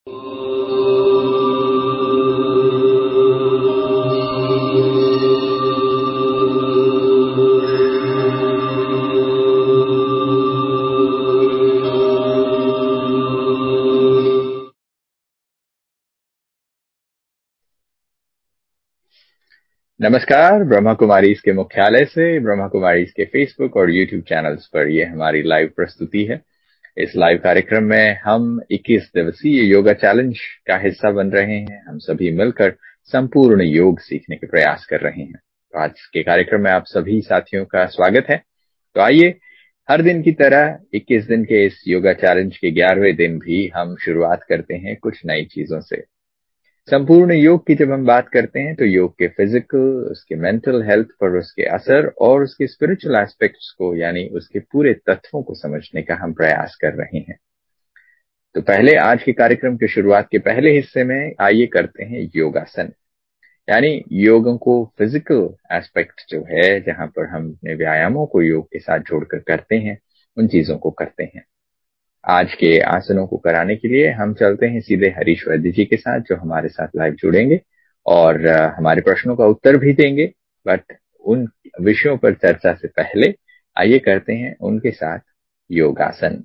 नमस्कार। ब्रह्मा कुमारीज के मुख्यालय से ब्रह्मा कुमारीज के फेसबुक और यूट्यूब चैनल्स पर ये हमारी लाइव प्रस्तुति है। इस लाइव कार्यक्रम में हम 21 दिवसीय योगा चैलेंज का हिस्सा बन रहे हैं। हम सभी मिलकर संपूर्ण योग सीखने के प्रयास कर रहे हैं। तो आज के कार्यक्रम में आप सभी साथियों का स्वागत है। तो आइए, हर दिन की तरह 21 दिन के इस योगा चैलेंज के 11वें दिन भी हम शुरुआत करते हैं कुछ नई चीजों से। संपूर्ण योग की जब हम बात करते हैं तो योग के फिजिकल, उसके मेंटल हेल्थ पर उसके असर और उसके स्पिरिचुअल एस्पेक्ट्स को, यानी उसके पूरे तत्वों को समझने का हम प्रयास कर रहे हैं। तो पहले आज के कार्यक्रम की शुरुआत के पहले हिस्से में आइए करते हैं योगासन, यानी योगों को फिजिकल एस्पेक्ट जो है, जहां पर हम अपने व्यायामों को योग के साथ जोड़कर करते हैं, उन चीजों को करते हैं। आज के आसनों को कराने के लिए हम चलते हैं सीधे हरीश वैद्य जी के साथ, जो हमारे साथ लाइव जुड़ेंगे और हमारे प्रश्नों का उत्तर भी देंगे। बट उन विषयों पर चर्चा से पहले आइए करते हैं उनके साथ योगासन।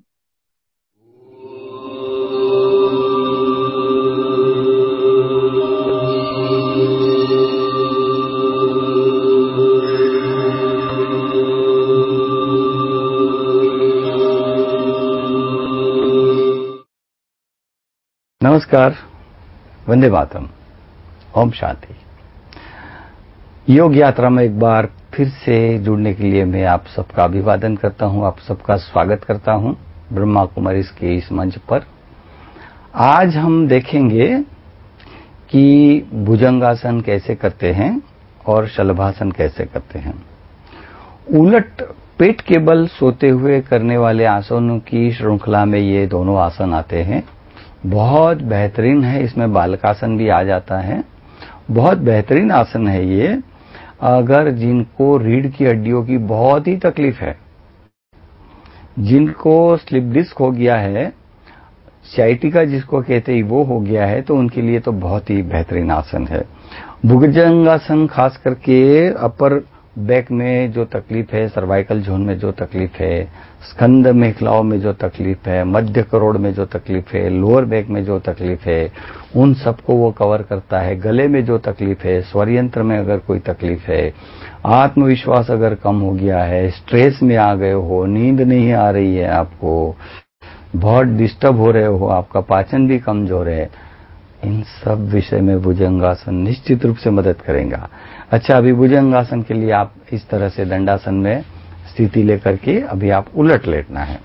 नमस्कार, वंदे मातरम, ओम शांति। योग यात्रा में एक बार फिर से जुड़ने के लिए मैं आप सबका अभिवादन करता हूं, आप सबका स्वागत करता हूं ब्रह्मा कुमारीज के इस मंच पर। आज हम देखेंगे कि भुजंगासन कैसे करते हैं और शलभासन कैसे करते हैं। उलट पेट के बल सोते हुए करने वाले आसनों की श्रृंखला में ये दोनों आसन आते हैं। बहुत बेहतरीन है, इसमें बालकासन भी आ जाता है। बहुत बेहतरीन आसन है ये। अगर जिनको रीढ़ की हड्डियों की बहुत ही तकलीफ है, जिनको स्लिप डिस्क हो गया है, साइटिका जिसको कहते हैं वो हो गया है, तो उनके लिए तो बहुत ही बेहतरीन आसन है। भुजंगासन खास करके अपर बैक में जो तकलीफ है, सर्वाइकल जोन में जो तकलीफ है, स्कंद मेखलाओं में जो तकलीफ है, मध्य करोड़ में जो तकलीफ है, लोअर बैक में जो तकलीफ है, उन सबको वो कवर करता है। गले में जो तकलीफ है, स्वर यंत्र में अगर कोई तकलीफ है, आत्मविश्वास अगर कम हो गया है, स्ट्रेस में आ गए हो, नींद नहीं आ रही है आपको, बहुत डिस्टर्ब हो रहे हो, आपका पाचन भी कमजोर है, इन सब विषय में भुजंगासन निश्चित रूप से मदद करेगा। अच्छा, अभी भुजंगासन के लिए आप इस तरह से दंडासन में स्थिति लेकर के अभी आप उलट लेटना है।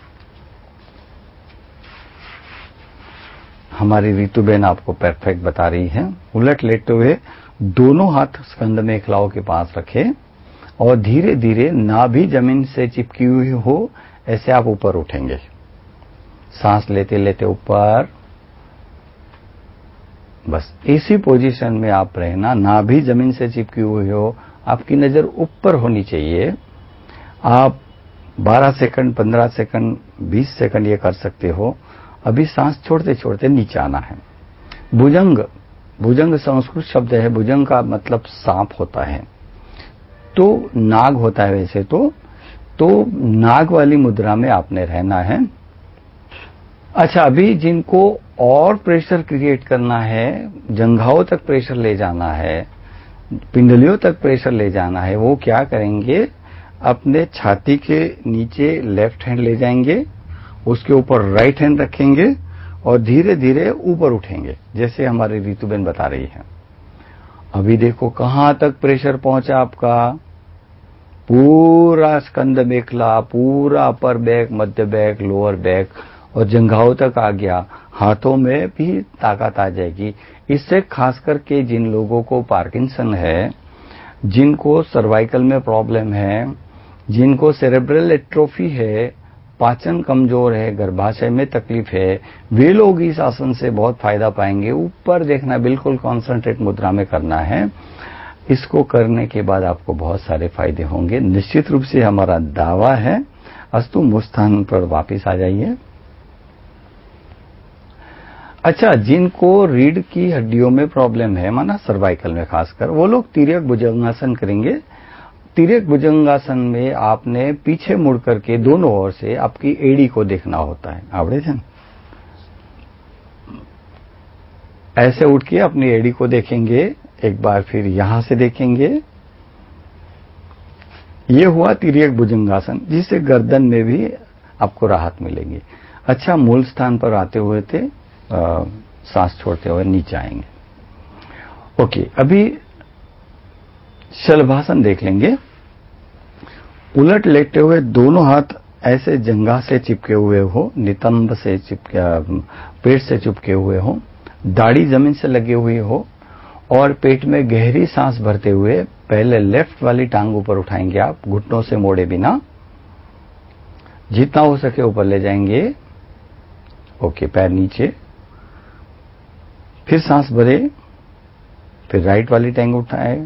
हमारी ऋतुबेन आपको परफेक्ट बता रही है। उलट लेटते हुए दोनों हाथ स्कंद मेखलाओं के पास रखें और धीरे धीरे नाभि जमीन से चिपकी हुई हो, ऐसे आप ऊपर उठेंगे। सांस लेते लेते ऊपर, बस इसी पोजीशन में आप रहना। नाभि जमीन से चिपकी हुई हो, आपकी नजर ऊपर होनी चाहिए। आप 12 सेकंड, 15 सेकंड, 20 सेकंड ये कर सकते हो। अभी सांस छोड़ते छोड़ते नीचे आना है। भुजंग, भुजंग संस्कृत शब्द है। भुजंग का मतलब सांप होता है, तो नाग होता है वैसे तो नाग वाली मुद्रा में आपने रहना है। अच्छा, अभी जिनको और प्रेशर क्रिएट करना है, जंघाओं तक प्रेशर ले जाना है, पिंडलियों तक प्रेशर ले जाना है, वो क्या करेंगे, अपने छाती के नीचे लेफ्ट हैंड ले जाएंगे, उसके ऊपर राइट हैंड रखेंगे और धीरे धीरे ऊपर उठेंगे, जैसे हमारी ऋतुबेन बता रही है। अभी देखो कहां तक प्रेशर पहुंचा आपका। पूरा स्कंद मेखला, पूरा अपर बैक, मध्य बैक, लोअर बैक और जंघाओं तक आ गया। हाथों में भी ताकत आ जाएगी। इससे खास करके जिन लोगों को पार्किंसन है, जिनको सर्वाइकल में प्रॉब्लम है, जिनको सेरेब्रल एट्रोफी है, पाचन कमजोर है, गर्भाशय में तकलीफ है, वे लोग इस आसन से बहुत फायदा पाएंगे। ऊपर देखना, बिल्कुल कॉन्सेंट्रेट मुद्रा में करना है। इसको करने के बाद आपको बहुत सारे फायदे होंगे, निश्चित रूप से हमारा दावा है। अस्तु, मुझ स्थान पर वापिस आ जाइए। अच्छा, जिनको रीढ़ की हड्डियों में प्रॉब्लम है, माना सर्वाइकल में खासकर, वो लोग तिर्यक भुजंगासन करेंगे। तिर्यक भुजंगासन में आपने पीछे मुड़ करके दोनों ओर से आपकी एड़ी को देखना होता है। आवड़े थे? ऐसे उठ के अपनी एड़ी को देखेंगे, एक बार फिर यहां से देखेंगे। ये हुआ तिर्यक भुजंगासन, जिससे गर्दन में भी आपको राहत मिलेगी। अच्छा, मूल स्थान पर आते हुए थे, सांस छोड़ते हुए नीचे आएंगे। ओके, अभी शलभासन देख लेंगे। उलट लेटे हुए दोनों हाथ ऐसे जंघा से चिपके हुए हो, नितंब से चिपके, पेट से चिपके हुए हो, दाढ़ी जमीन से लगी हुई हो, और पेट में गहरी सांस भरते हुए पहले लेफ्ट वाली टांग ऊपर उठाएंगे आप, घुटनों से मोड़े बिना, जितना हो सके ऊपर ले जाएंगे। ओके, पैर नीचे, फिर सांस भरे, फिर राइट वाली टांग उठाए,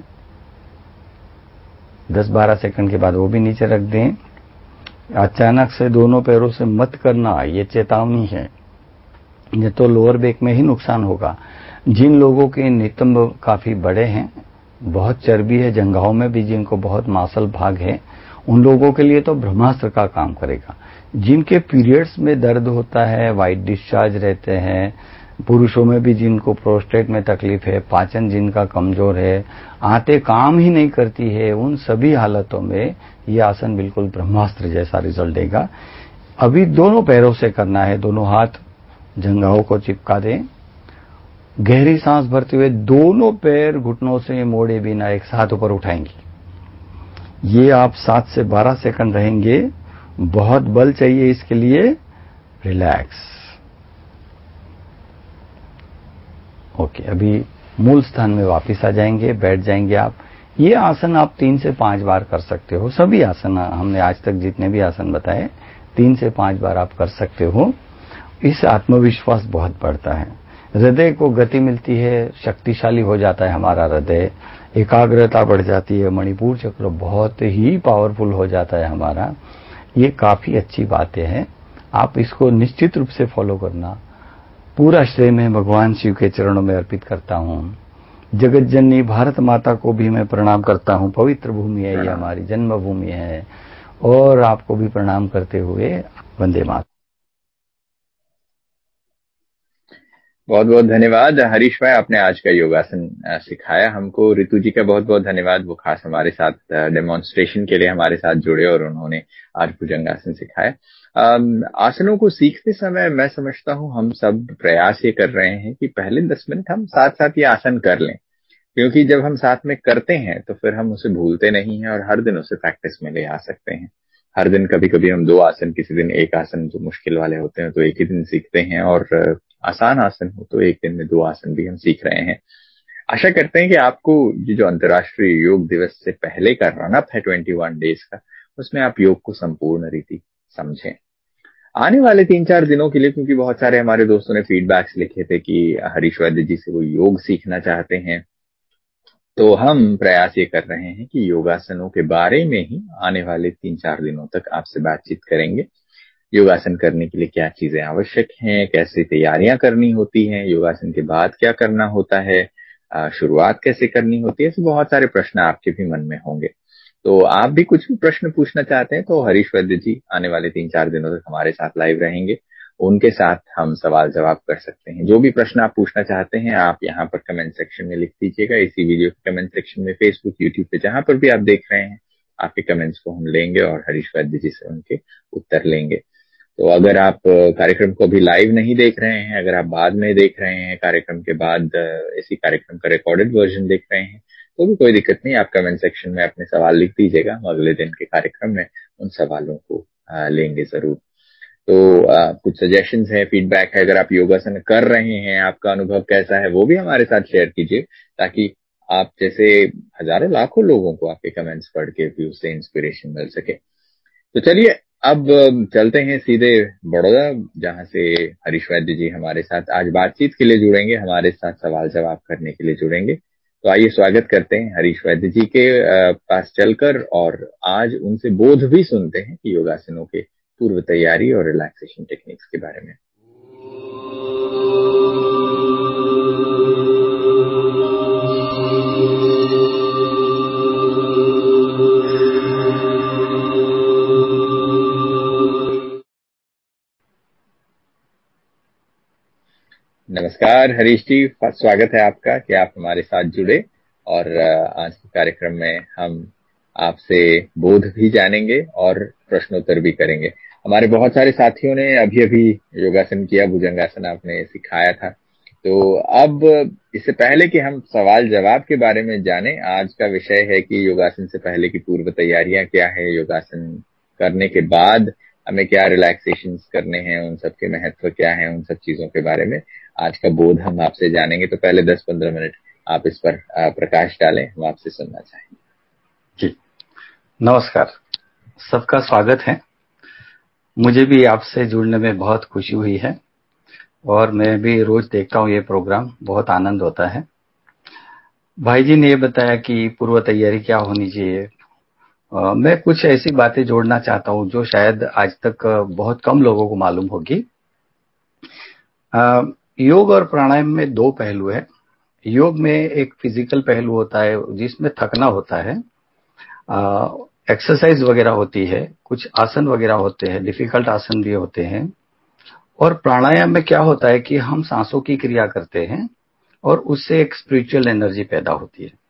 10-12 सेकंड के बाद वो भी नीचे रख दें। अचानक से दोनों पैरों से मत करना, ये चेतावनी है, ये तो लोअर बैक में ही नुकसान होगा। जिन लोगों के नितंब काफी बड़े हैं, बहुत चर्बी है जंघाओं में भी, जिनको बहुत मांसल भाग है, उन लोगों के लिए तो ब्रह्मास्त्र का काम करेगा। जिनके पीरियड्स में दर्द होता है, वाइट डिस्चार्ज रहते हैं, पुरुषों में भी जिनको प्रोस्टेट में तकलीफ है, पाचन जिनका कमजोर है, आंतें काम ही नहीं करती है, उन सभी हालतों में यह आसन बिल्कुल ब्रह्मास्त्र जैसा रिजल्ट देगा। अभी दोनों पैरों से करना है, दोनों हाथ जंघाओं को चिपका दें, गहरी सांस भरते हुए दोनों पैर घुटनों से मोड़े बिना एक साथ ऊपर उठाएंगे। ये आप 7 से 12 सेकंड रहेंगे। बहुत बल चाहिए इसके लिए। रिलैक्स। ओके, अभी मूल स्थान में वापस आ जाएंगे, बैठ जाएंगे आप। ये आसन आप 3 से 5 बार कर सकते हो। सभी आसन हमने आज तक जितने भी आसन बताए, 3 से 5 बार आप कर सकते हो। इससे आत्मविश्वास बहुत बढ़ता है, हृदय को गति मिलती है, शक्तिशाली हो जाता है हमारा हृदय, एकाग्रता बढ़ जाती है, मणिपुर चक्र बहुत ही पावरफुल हो जाता है हमारा। ये काफी अच्छी बातें हैं, आप इसको निश्चित रूप से फॉलो करना। पूरा श्रेय मैं भगवान शिव के चरणों में अर्पित करता हूं। जगत जननी भारत माता को भी मैं प्रणाम करता हूं। पवित्र भूमि है, ये हमारी जन्मभूमि है। और आपको भी प्रणाम करते हुए वंदे मातरम। बहुत बहुत धन्यवाद हरीश भाई, आपने आज का योगासन सिखाया हमको। रितु जी का बहुत बहुत धन्यवाद, वो खास हमारे साथ डेमोन्स्ट्रेशन के लिए हमारे साथ जुड़े और उन्होंने आज भुजंगासन सिखाया। आसनों को सीखते समय मैं समझता हूँ हम सब प्रयास ये कर रहे हैं कि पहले 10 मिनट हम साथ साथ ये आसन कर लें, क्योंकि जब हम साथ में करते हैं तो फिर हम उसे भूलते नहीं हैं और हर दिन उसे प्रैक्टिस में ले आ सकते हैं। हर दिन कभी कभी हम 2 आसन, किसी दिन एक आसन जो मुश्किल वाले होते हैं तो एक ही दिन सीखते हैं, और आसान आसन हो तो एक दिन में 2 आसन भी हम सीख रहे हैं। आशा करते हैं कि आपको ये जो अंतर्राष्ट्रीय योग दिवस से पहले का रन अप है 21 डेज का, उसमें आप योग को संपूर्ण रीति समझें। आने वाले 3-4 दिनों के लिए, क्योंकि बहुत सारे हमारे दोस्तों ने फीडबैक्स लिखे थे कि हरीश वैद्य जी से वो योग सीखना चाहते हैं, तो हम प्रयास ये कर रहे हैं कि योगासनों के बारे में ही आने वाले 3-4 दिनों तक आपसे बातचीत करेंगे। योगासन करने के लिए क्या चीजें आवश्यक हैं, कैसे तैयारियां करनी होती हैं, योगासन के बाद क्या करना होता है, शुरुआत कैसे करनी होती है, ऐसे बहुत सारे प्रश्न आपके भी मन में होंगे। तो आप भी कुछ भी प्रश्न पूछना चाहते हैं तो हरीश वैद्य जी आने वाले 3-4 दिनों तक हमारे साथ लाइव रहेंगे, उनके साथ हम सवाल जवाब कर सकते हैं। जो भी प्रश्न आप पूछना चाहते हैं आप यहाँ पर कमेंट सेक्शन में लिख दीजिएगा, इसी वीडियो के कमेंट सेक्शन में, फेसबुक, यूट्यूब पे जहां पर भी आप देख रहे हैं, आपके कमेंट्स को हम लेंगे और हरीश वैद्य जी से उनके उत्तर लेंगे। तो अगर आप कार्यक्रम को अभी लाइव नहीं देख रहे हैं, अगर आप बाद में देख रहे हैं, कार्यक्रम के बाद इसी कार्यक्रम का रिकॉर्डेड वर्जन देख रहे हैं, तो भी कोई दिक्कत नहीं, आप कमेंट सेक्शन में अपने सवाल लिख दीजिएगा, हम अगले दिन के कार्यक्रम में उन सवालों को लेंगे जरूर। तो कुछ सजेशंस है, फीडबैक है, अगर आप योगासन कर रहे हैं, आपका अनुभव कैसा है, वो भी हमारे साथ शेयर कीजिए, ताकि आप जैसे हजारों लाखों लोगों को आपके कमेंट्स पढ़ के भी उससे इंस्पिरेशन मिल सके। तो चलिए अब चलते हैं सीधे बड़ौदा, जहां से हरीश वैद्य जी हमारे साथ आज बातचीत के लिए जुड़ेंगे, हमारे साथ सवाल जवाब करने के लिए जुड़ेंगे। तो आइए स्वागत करते हैं हरीश वैद्य जी के पास चलकर, और आज उनसे बोध भी सुनते हैं कि योगासनों के पूर्व तैयारी और रिलैक्सेशन टेक्निक्स के बारे में। नमस्कार हरीश जी, स्वागत है आपका कि आप हमारे साथ जुड़े। और आज के कार्यक्रम में हम आपसे बोध भी जानेंगे और प्रश्नोत्तर भी करेंगे। हमारे बहुत सारे साथियों ने अभी अभी योगासन किया, भुजंगासन आपने सिखाया था। तो अब इससे पहले कि हम सवाल जवाब के बारे में जाने, आज का विषय है कि योगासन से पहले की पूर्व तैयारियां क्या है, योगासन करने के बाद हमें क्या रिलैक्सेशन करने हैं, उन सब के महत्व क्या है, उन सब चीजों के बारे में आज का बोध हम आपसे जानेंगे। तो पहले 10-15 मिनट आप इस पर प्रकाश डालें, हम आपसे सुनना चाहेंगे। जी, नमस्कार, सबका स्वागत है। मुझे भी आपसे जुड़ने में बहुत खुशी हुई है और मैं भी रोज देखता हूँ ये प्रोग्राम, बहुत आनंद होता है। भाई जी ने ये बताया कि पूर्व तैयारी क्या होनी चाहिए। मैं कुछ ऐसी बातें जोड़ना चाहता हूँ जो शायद आज तक बहुत कम लोगों को मालूम होगी। योग और प्राणायाम में दो पहलू है। योग में एक फिजिकल पहलू होता है जिसमें थकना होता है, एक्सरसाइज वगैरह होती है, कुछ आसन वगैरह होते हैं, डिफिकल्ट आसन भी होते हैं। और प्राणायाम में क्या होता है कि हम सांसों की क्रिया करते हैं और उससे एक स्पिरिचुअल एनर्जी पैदा होती है।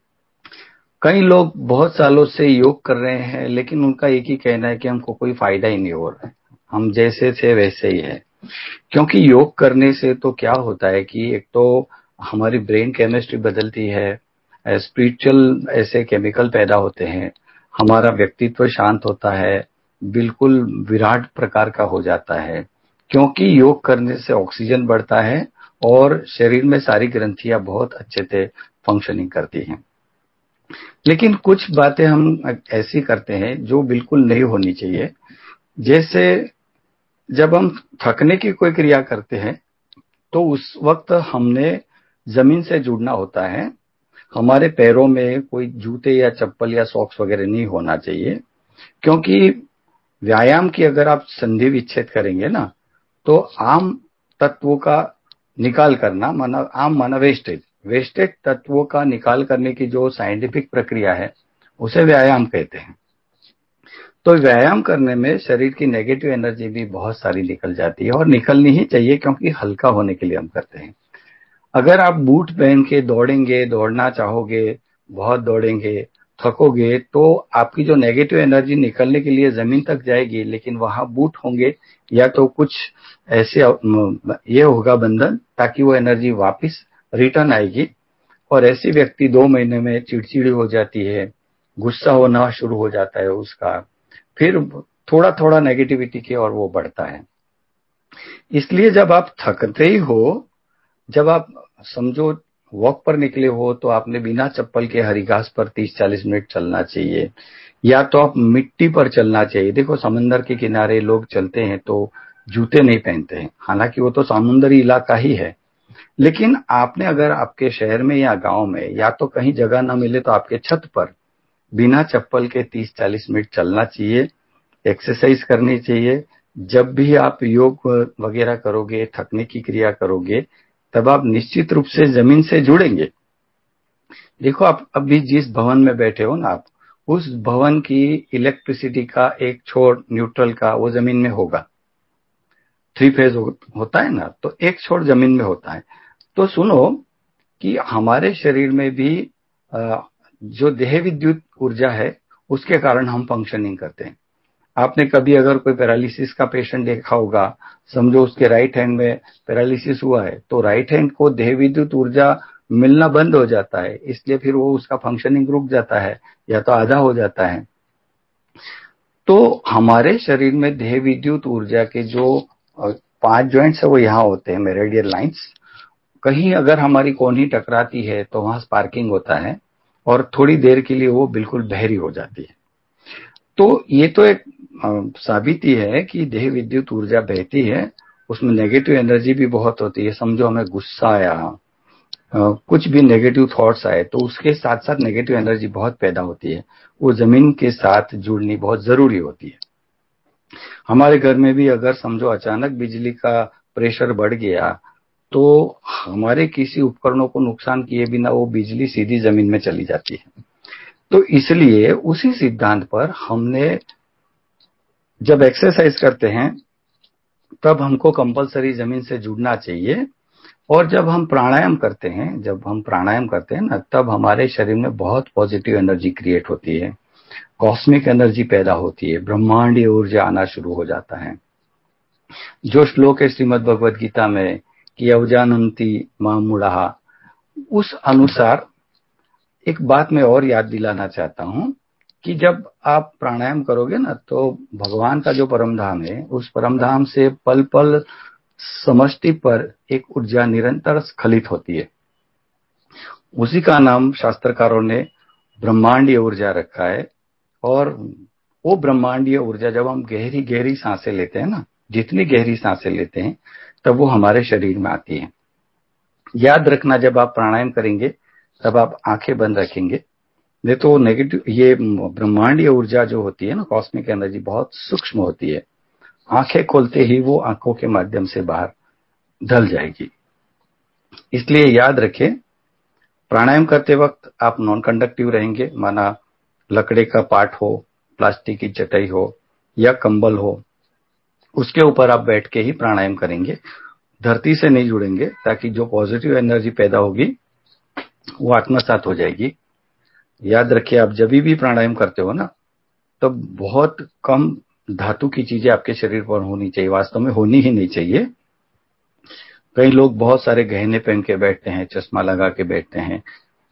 कई लोग बहुत सालों से योग कर रहे हैं लेकिन उनका एक ही कहना है कि हमको कोई फायदा ही नहीं हो रहा है, हम जैसे थे वैसे ही है। क्योंकि योग करने से तो क्या होता है कि एक तो हमारी ब्रेन केमिस्ट्री बदलती है, स्पिरिचुअल ऐसे केमिकल पैदा होते हैं, हमारा व्यक्तित्व शांत होता है, बिल्कुल विराट प्रकार का हो जाता है। क्योंकि योग करने से ऑक्सीजन बढ़ता है और शरीर में सारी ग्रंथियां बहुत अच्छे से फंक्शनिंग करती हैं। लेकिन कुछ बातें हम ऐसी करते हैं जो बिल्कुल नहीं होनी चाहिए। जैसे जब हम थकने की कोई क्रिया करते हैं तो उस वक्त हमने जमीन से जुड़ना होता है। हमारे पैरों में कोई जूते या चप्पल या सॉक्स वगैरह नहीं होना चाहिए। क्योंकि व्यायाम की अगर आप संधि विच्छेद करेंगे ना, तो आम तत्वों का निकाल करना माना, आम माना वेस्टेज, वेस्टेज तत्वों का निकाल करने की जो साइंटिफिक प्रक्रिया है उसे व्यायाम कहते हैं। तो व्यायाम करने में शरीर की नेगेटिव एनर्जी भी बहुत सारी निकल जाती है और निकलनी ही चाहिए क्योंकि हल्का होने के लिए हम करते हैं। अगर आप बूट पहन के दौड़ेंगे, दौड़ना चाहोगे, बहुत दौड़ेंगे, थकोगे, तो आपकी जो नेगेटिव एनर्जी निकलने के लिए जमीन तक जाएगी, लेकिन वहां बूट होंगे या तो कुछ ऐसे ये होगा बंधन ताकि वो एनर्जी वापस रिटर्न आएगी। और ऐसी व्यक्ति 2 महीने में चिड़चिड़ी हो जाती है, गुस्सा होना शुरू हो जाता है उसका, फिर थोड़ा थोड़ा नेगेटिविटी की और वो बढ़ता है। इसलिए जब आप थकते ही हो, जब आप समझो वॉक पर निकले हो, तो आपने बिना चप्पल के हरी घास पर 30-40 मिनट चलना चाहिए, या तो आप मिट्टी पर चलना चाहिए। देखो समंदर के किनारे लोग चलते हैं तो जूते नहीं पहनते हैं, हालांकि वो तो समुद्री इलाका ही है। लेकिन आपने अगर आपके शहर में या गांव में या तो कहीं जगह ना मिले तो आपके छत पर बिना चप्पल के 30-40 मिनट चलना चाहिए, एक्सरसाइज करनी चाहिए। जब भी आप योग वगैरह करोगे, थकने की क्रिया करोगे, तब आप निश्चित रूप से जमीन से जुड़ेंगे। देखो आप अभी जिस भवन में बैठे हो ना, आप उस भवन की इलेक्ट्रिसिटी का एक छोर न्यूट्रल का वो जमीन में होगा। 3 फेज होता है ना, तो एक छोर जमीन में होता है। तो सुनो कि हमारे शरीर में भी जो देह विद्युत ऊर्जा है उसके कारण हम फंक्शनिंग करते हैं। आपने कभी अगर कोई पैरालिसिस का पेशेंट देखा होगा, समझो उसके राइट हैंड में पैरालिसिस हुआ है, तो राइट हैंड को देह विद्युत ऊर्जा मिलना बंद हो जाता है, इसलिए फिर वो उसका फंक्शनिंग रुक जाता है या तो आधा हो जाता है। तो हमारे शरीर में देह विद्युत ऊर्जा के जो 5 जॉइंट्स है वो यहाँ होते हैं, मेरिडियन लाइंस। कहीं अगर हमारी कोहनी टकराती है तो वहां स्पार्किंग होता है और थोड़ी देर के लिए वो बिल्कुल बहरी हो जाती है। तो ये तो एक साबिती है कि देह विद्युत ऊर्जा बहती है, उसमें नेगेटिव एनर्जी भी बहुत होती है। समझो हमें गुस्सा आया, कुछ भी नेगेटिव थॉट्स आए, तो उसके साथ साथ नेगेटिव एनर्जी बहुत पैदा होती है, वो जमीन के साथ जुड़नी बहुत जरूरी होती है। हमारे घर में भी अगर समझो अचानक बिजली का प्रेशर बढ़ गया, तो हमारे किसी उपकरणों को नुकसान किए बिना वो बिजली सीधी जमीन में चली जाती है। तो इसलिए उसी सिद्धांत पर हमने जब एक्सरसाइज करते हैं तब हमको कंपलसरी जमीन से जुड़ना चाहिए। और जब हम प्राणायाम करते हैं ना, तब हमारे शरीर में बहुत पॉजिटिव एनर्जी क्रिएट होती है, कॉस्मिक एनर्जी पैदा होती है, ब्रह्मांडीय ऊर्जा आना शुरू हो जाता है। जो श्लोक है श्रीमद् भगवद गीता में कि अवजानन्ति मां मूढ़ा, उस अनुसार एक बात मैं और याद दिलाना चाहता हूं कि जब आप प्राणायाम करोगे ना, तो भगवान का जो परम धाम है, उस परम धाम से पल पल समष्टि पर एक ऊर्जा निरंतर स्खलित होती है। उसी का नाम शास्त्रकारों ने ब्रह्मांडीय ऊर्जा रखा है। और वो ब्रह्मांडीय ऊर्जा जब हम गहरी गहरी सांसें लेते हैं ना, जितनी गहरी सांसें लेते हैं, तब वो हमारे शरीर में आती है। याद रखना, जब आप प्राणायाम करेंगे तब आप आंखें बंद रखेंगे, नहीं तो नेगेटिव, ये ब्रह्मांडीय ऊर्जा जो होती है ना, कॉस्मिक एनर्जी बहुत सूक्ष्म होती है। आंखें खोलते ही वो आंखों के माध्यम से बाहर ढल जाएगी। इसलिए याद रखें, प्राणायाम करते वक्त आप नॉन कंडक्टिव रहेंगे, माना लकड़े का पाट हो, प्लास्टिक की चटाई हो या कंबल हो, उसके ऊपर आप बैठ के ही प्राणायाम करेंगे। धरती से नहीं जुड़ेंगे, ताकि जो पॉजिटिव एनर्जी पैदा होगी वो आत्मसात हो जाएगी। याद रखिए, आप जब भी प्राणायाम करते हो ना, तब बहुत कम धातु की चीजें आपके शरीर पर होनी चाहिए, वास्तव में होनी ही नहीं चाहिए। कई लोग बहुत सारे गहने पहन के बैठते हैं, चश्मा लगा के बैठते हैं,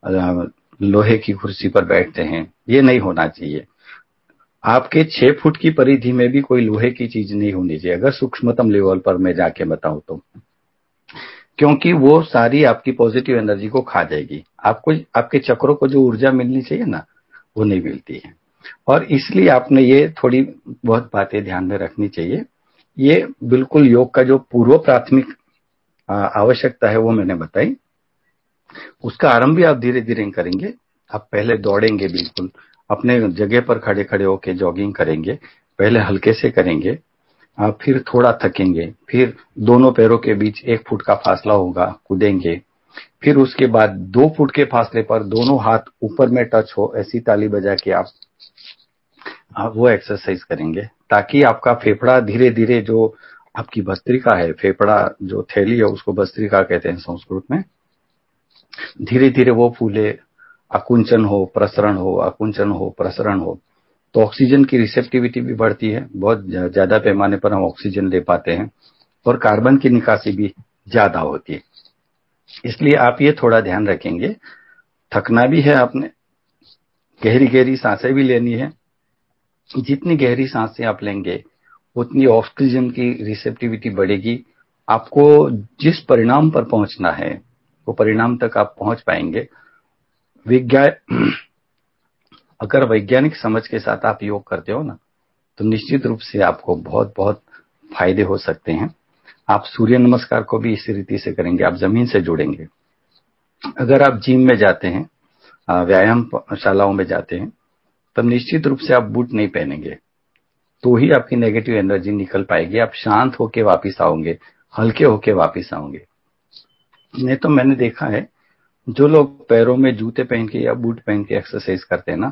लोहे की कुर्सी पर बैठते हैं, ये नहीं होना चाहिए। आपके 6 फुट की परिधि में भी कोई लोहे की चीज नहीं होनी चाहिए, अगर सूक्ष्मतम लेवल पर मैं जाके बताऊं तो, क्योंकि वो सारी आपकी पॉजिटिव एनर्जी को खा जाएगी। आपको, आपके चक्रों को जो ऊर्जा मिलनी चाहिए ना, वो नहीं मिलती है। और इसलिए आपने ये थोड़ी बहुत बातें ध्यान में रखनी चाहिए। ये बिल्कुल योग का जो पूर्व प्राथमिक आवश्यकता है वो मैंने बताई। उसका आरंभ भी आप धीरे धीरे करेंगे। आप पहले दौड़ेंगे, बिल्कुल अपने जगह पर खड़े खड़े होके जॉगिंग करेंगे, पहले हल्के से करेंगे, आप फिर थोड़ा थकेंगे, फिर दोनों पैरों के बीच 1 फुट का फासला होगा, कूदेंगे, फिर उसके बाद 2 फुट के फासले पर दोनों हाथ ऊपर में टच हो, ऐसी ताली बजा के आप वो एक्सरसाइज करेंगे, ताकि आपका फेफड़ा धीरे धीरे, जो आपकी भस्त्रिका है, फेफड़ा जो थैली है उसको भस्त्रिका कहते हैं संस्कृत में, धीरे धीरे वो फूले, आकुंचन हो प्रसरण हो, आकुंचन हो प्रसरण हो, तो ऑक्सीजन की रिसेप्टिविटी भी बढ़ती है, बहुत ज्यादा पैमाने पर हम ऑक्सीजन ले पाते हैं, और कार्बन की निकासी भी ज्यादा होती है। इसलिए आप ये थोड़ा ध्यान रखेंगे। थकना भी है आपने, गहरी गहरी सांसें भी लेनी है। जितनी गहरी सांसें आप लेंगे, उतनी ऑक्सीजन की रिसेप्टिविटी बढ़ेगी। आपको जिस परिणाम पर पहुंचना है, वो परिणाम तक आप पहुंच पाएंगे। अगर वैज्ञानिक समझ के साथ आप योग करते हो ना, तो निश्चित रूप से आपको बहुत बहुत फायदे हो सकते हैं। आप सूर्य नमस्कार को भी इसी रीति से करेंगे, आप जमीन से जुड़ेंगे। अगर आप जिम में जाते हैं, व्यायाम शालाओं में जाते हैं, तब निश्चित रूप से आप बूट नहीं पहनेंगे, तो ही आपकी नेगेटिव एनर्जी निकल पाएगी। आप शांत होके वापस आओगे, हल्के होके वापस आओगे। नहीं तो मैंने देखा है, जो लोग पैरों में जूते पहन के या बूट पहन के एक्सरसाइज करते हैं ना,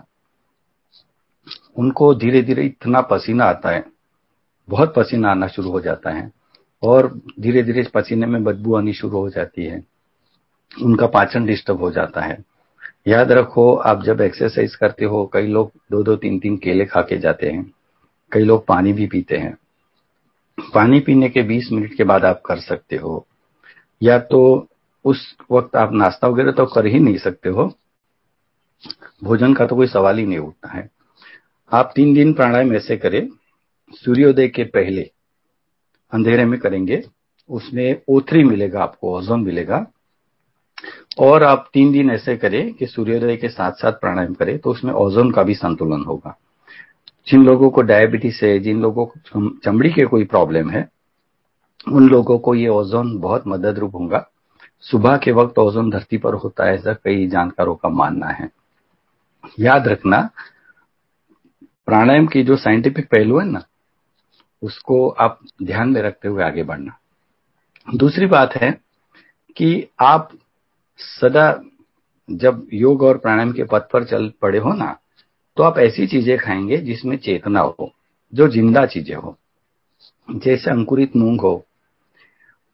उनको धीरे धीरे इतना पसीना आता है, बहुत पसीना आना शुरू हो जाता है, और धीरे धीरे पसीने में बदबू आनी शुरू हो जाती है, उनका पाचन डिस्टर्ब हो जाता है। याद रखो, आप जब एक्सरसाइज करते हो, कई लोग 2-2 3-3 केले खा के जाते हैं, कई लोग पानी भी पीते हैं। पानी पीने के 20 मिनट के बाद आप कर सकते हो, या तो उस वक्त आप नाश्ता वगैरह तो कर ही नहीं सकते हो, भोजन का तो कोई सवाल ही नहीं उठता है। आप 3 दिन प्राणायाम ऐसे करें, सूर्योदय के पहले अंधेरे में करेंगे, उसमें O3 मिलेगा, आपको ओजोन मिलेगा। और आप 3 दिन ऐसे करें कि सूर्योदय के साथ साथ प्राणायाम करें, तो उसमें ओजोन का भी संतुलन होगा। जिन लोगों को डायबिटीज है, जिन लोगों को चमड़ी के कोई प्रॉब्लम है, उन लोगों को ये ओजोन बहुत मदद रूप होगा। सुबह के वक्त ओजोन धरती पर होता है, ऐसा कई जानकारों का मानना है। याद रखना, प्राणायाम की जो साइंटिफिक पहलू है ना, उसको आप ध्यान में रखते हुए आगे बढ़ना। दूसरी बात है कि आप सदा जब योग और प्राणायाम के पथ पर चल पड़े हो ना, तो आप ऐसी चीजें खाएंगे जिसमें चेतना हो, जो जिंदा चीजें हो, जैसे अंकुरित मूंग हो,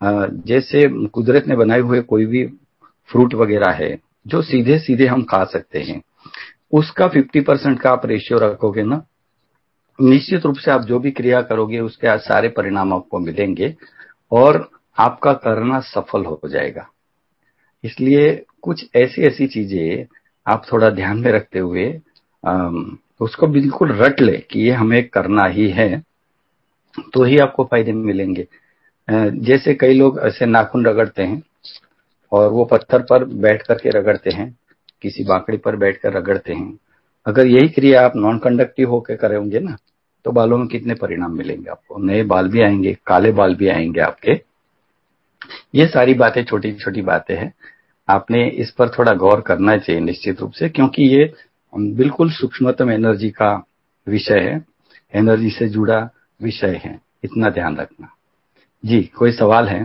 जैसे कुदरत ने बनाए हुए कोई भी फ्रूट वगैरह है जो सीधे सीधे हम खा सकते हैं, उसका 50% का आप रेशियो रखोगे ना, निश्चित रूप से आप जो भी क्रिया करोगे उसके सारे परिणाम आपको मिलेंगे और आपका करना सफल हो जाएगा। इसलिए कुछ ऐसी ऐसी चीजें आप थोड़ा ध्यान में रखते हुए उसको बिल्कुल रट ले कि ये हमें करना ही है, तो ही आपको फायदे मिलेंगे। जैसे कई लोग ऐसे नाखून रगड़ते हैं और वो पत्थर पर बैठ करके रगड़ते हैं, किसी बाकड़ी पर बैठकर रगड़ते हैं। अगर यही क्रिया आप नॉन कंडक्टिव होकर करेंगे ना, तो बालों में कितने परिणाम मिलेंगे आपको, नए बाल भी आएंगे, काले बाल भी आएंगे आपके। ये सारी बातें छोटी छोटी बातें हैं, आपने इस पर थोड़ा गौर करना चाहिए निश्चित रूप से, क्योंकि ये बिल्कुल सूक्ष्मतम एनर्जी का विषय है, एनर्जी से जुड़ा विषय है, इतना ध्यान रखना। जी, कोई सवाल है?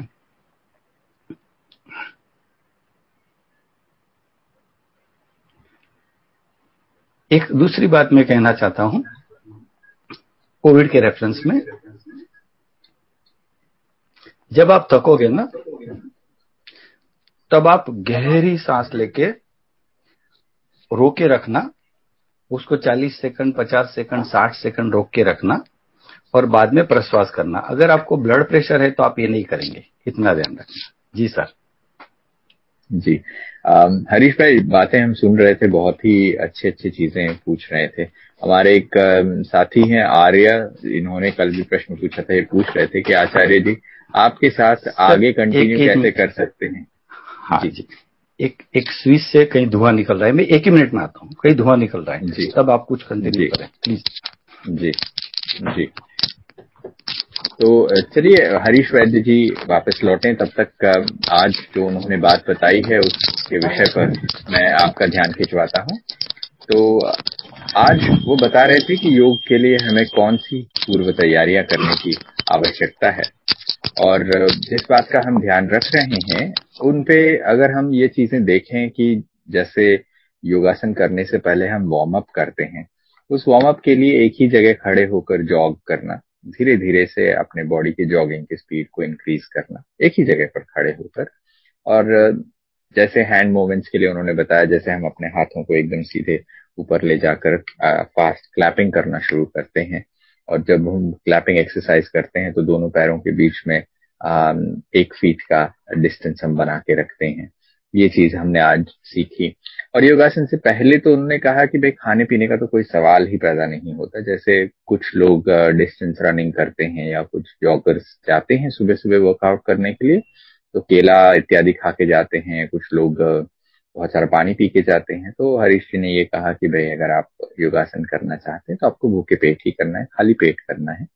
एक दूसरी बात मैं कहना चाहता हूं कोविड के रेफरेंस में, जब आप थकोगे ना, तब आप गहरी सांस लेके रोके रखना, उसको 40 सेकंड, 50 सेकंड, 60 सेकंड रोक के रखना और बाद में प्रश्वास करना। अगर आपको ब्लड प्रेशर है तो आप ये नहीं करेंगे, इतना ध्यान रखना। जी सर। जी, हरीश भाई, बातें हम सुन रहे थे, बहुत ही अच्छी अच्छी चीजें पूछ रहे थे। हमारे एक साथी हैं आर्य, इन्होंने कल भी प्रश्न पूछा था, ये पूछ रहे थे कि आचार्य जी आपके साथ सर आगे एक कंटिन्यू एक कैसे मिनट। कर सकते हैं। हाँ जी जी, एक स्विच से कहीं धुआं निकल रहा है, मैं एक ही मिनट में आता हूँ, कहीं धुआं निकल रहा है, जी तब आप कुछ कंटिन्यू जी करें प्लीज। जी जी। तो चलिए हरीश वैद्य जी वापस लौटें, तब तक आज जो उन्होंने बात बताई है उसके विषय पर मैं आपका ध्यान खिंचवाता हूं। तो आज वो बता रहे थे कि योग के लिए हमें कौन सी पूर्व तैयारियां करने की आवश्यकता है, और जिस बात का हम ध्यान रख रहे हैं उन पे अगर हम ये चीजें देखें कि जैसे योगासन करने से पहले हम वार्म अप करते हैं, उस वार्म अप के लिए एक ही जगह खड़े होकर जॉग करना, धीरे धीरे से अपने बॉडी की जॉगिंग की स्पीड को इंक्रीज करना एक ही जगह पर खड़े होकर, और जैसे हैंड मूवमेंट्स के लिए उन्होंने बताया, जैसे हम अपने हाथों को एकदम सीधे ऊपर ले जाकर फास्ट क्लैपिंग करना शुरू करते हैं, और जब हम क्लैपिंग एक्सरसाइज करते हैं तो दोनों पैरों के बीच में 1 फीट का डिस्टेंस हम बना के रखते हैं। ये चीज हमने आज सीखी। और योगासन से पहले तो उन्होंने कहा कि भाई खाने पीने का तो कोई सवाल ही पैदा नहीं होता। जैसे कुछ लोग डिस्टेंस रनिंग करते हैं या कुछ जॉगर्स जाते हैं सुबह सुबह वर्कआउट करने के लिए, तो केला इत्यादि खा के जाते हैं, कुछ लोग बहुत सारा पानी पी के जाते हैं। तो हरीश जी ने ये कहा कि भाई अगर आप योगासन करना चाहते हैं तो आपको भूखे पेट ही करना है, खाली पेट करना है।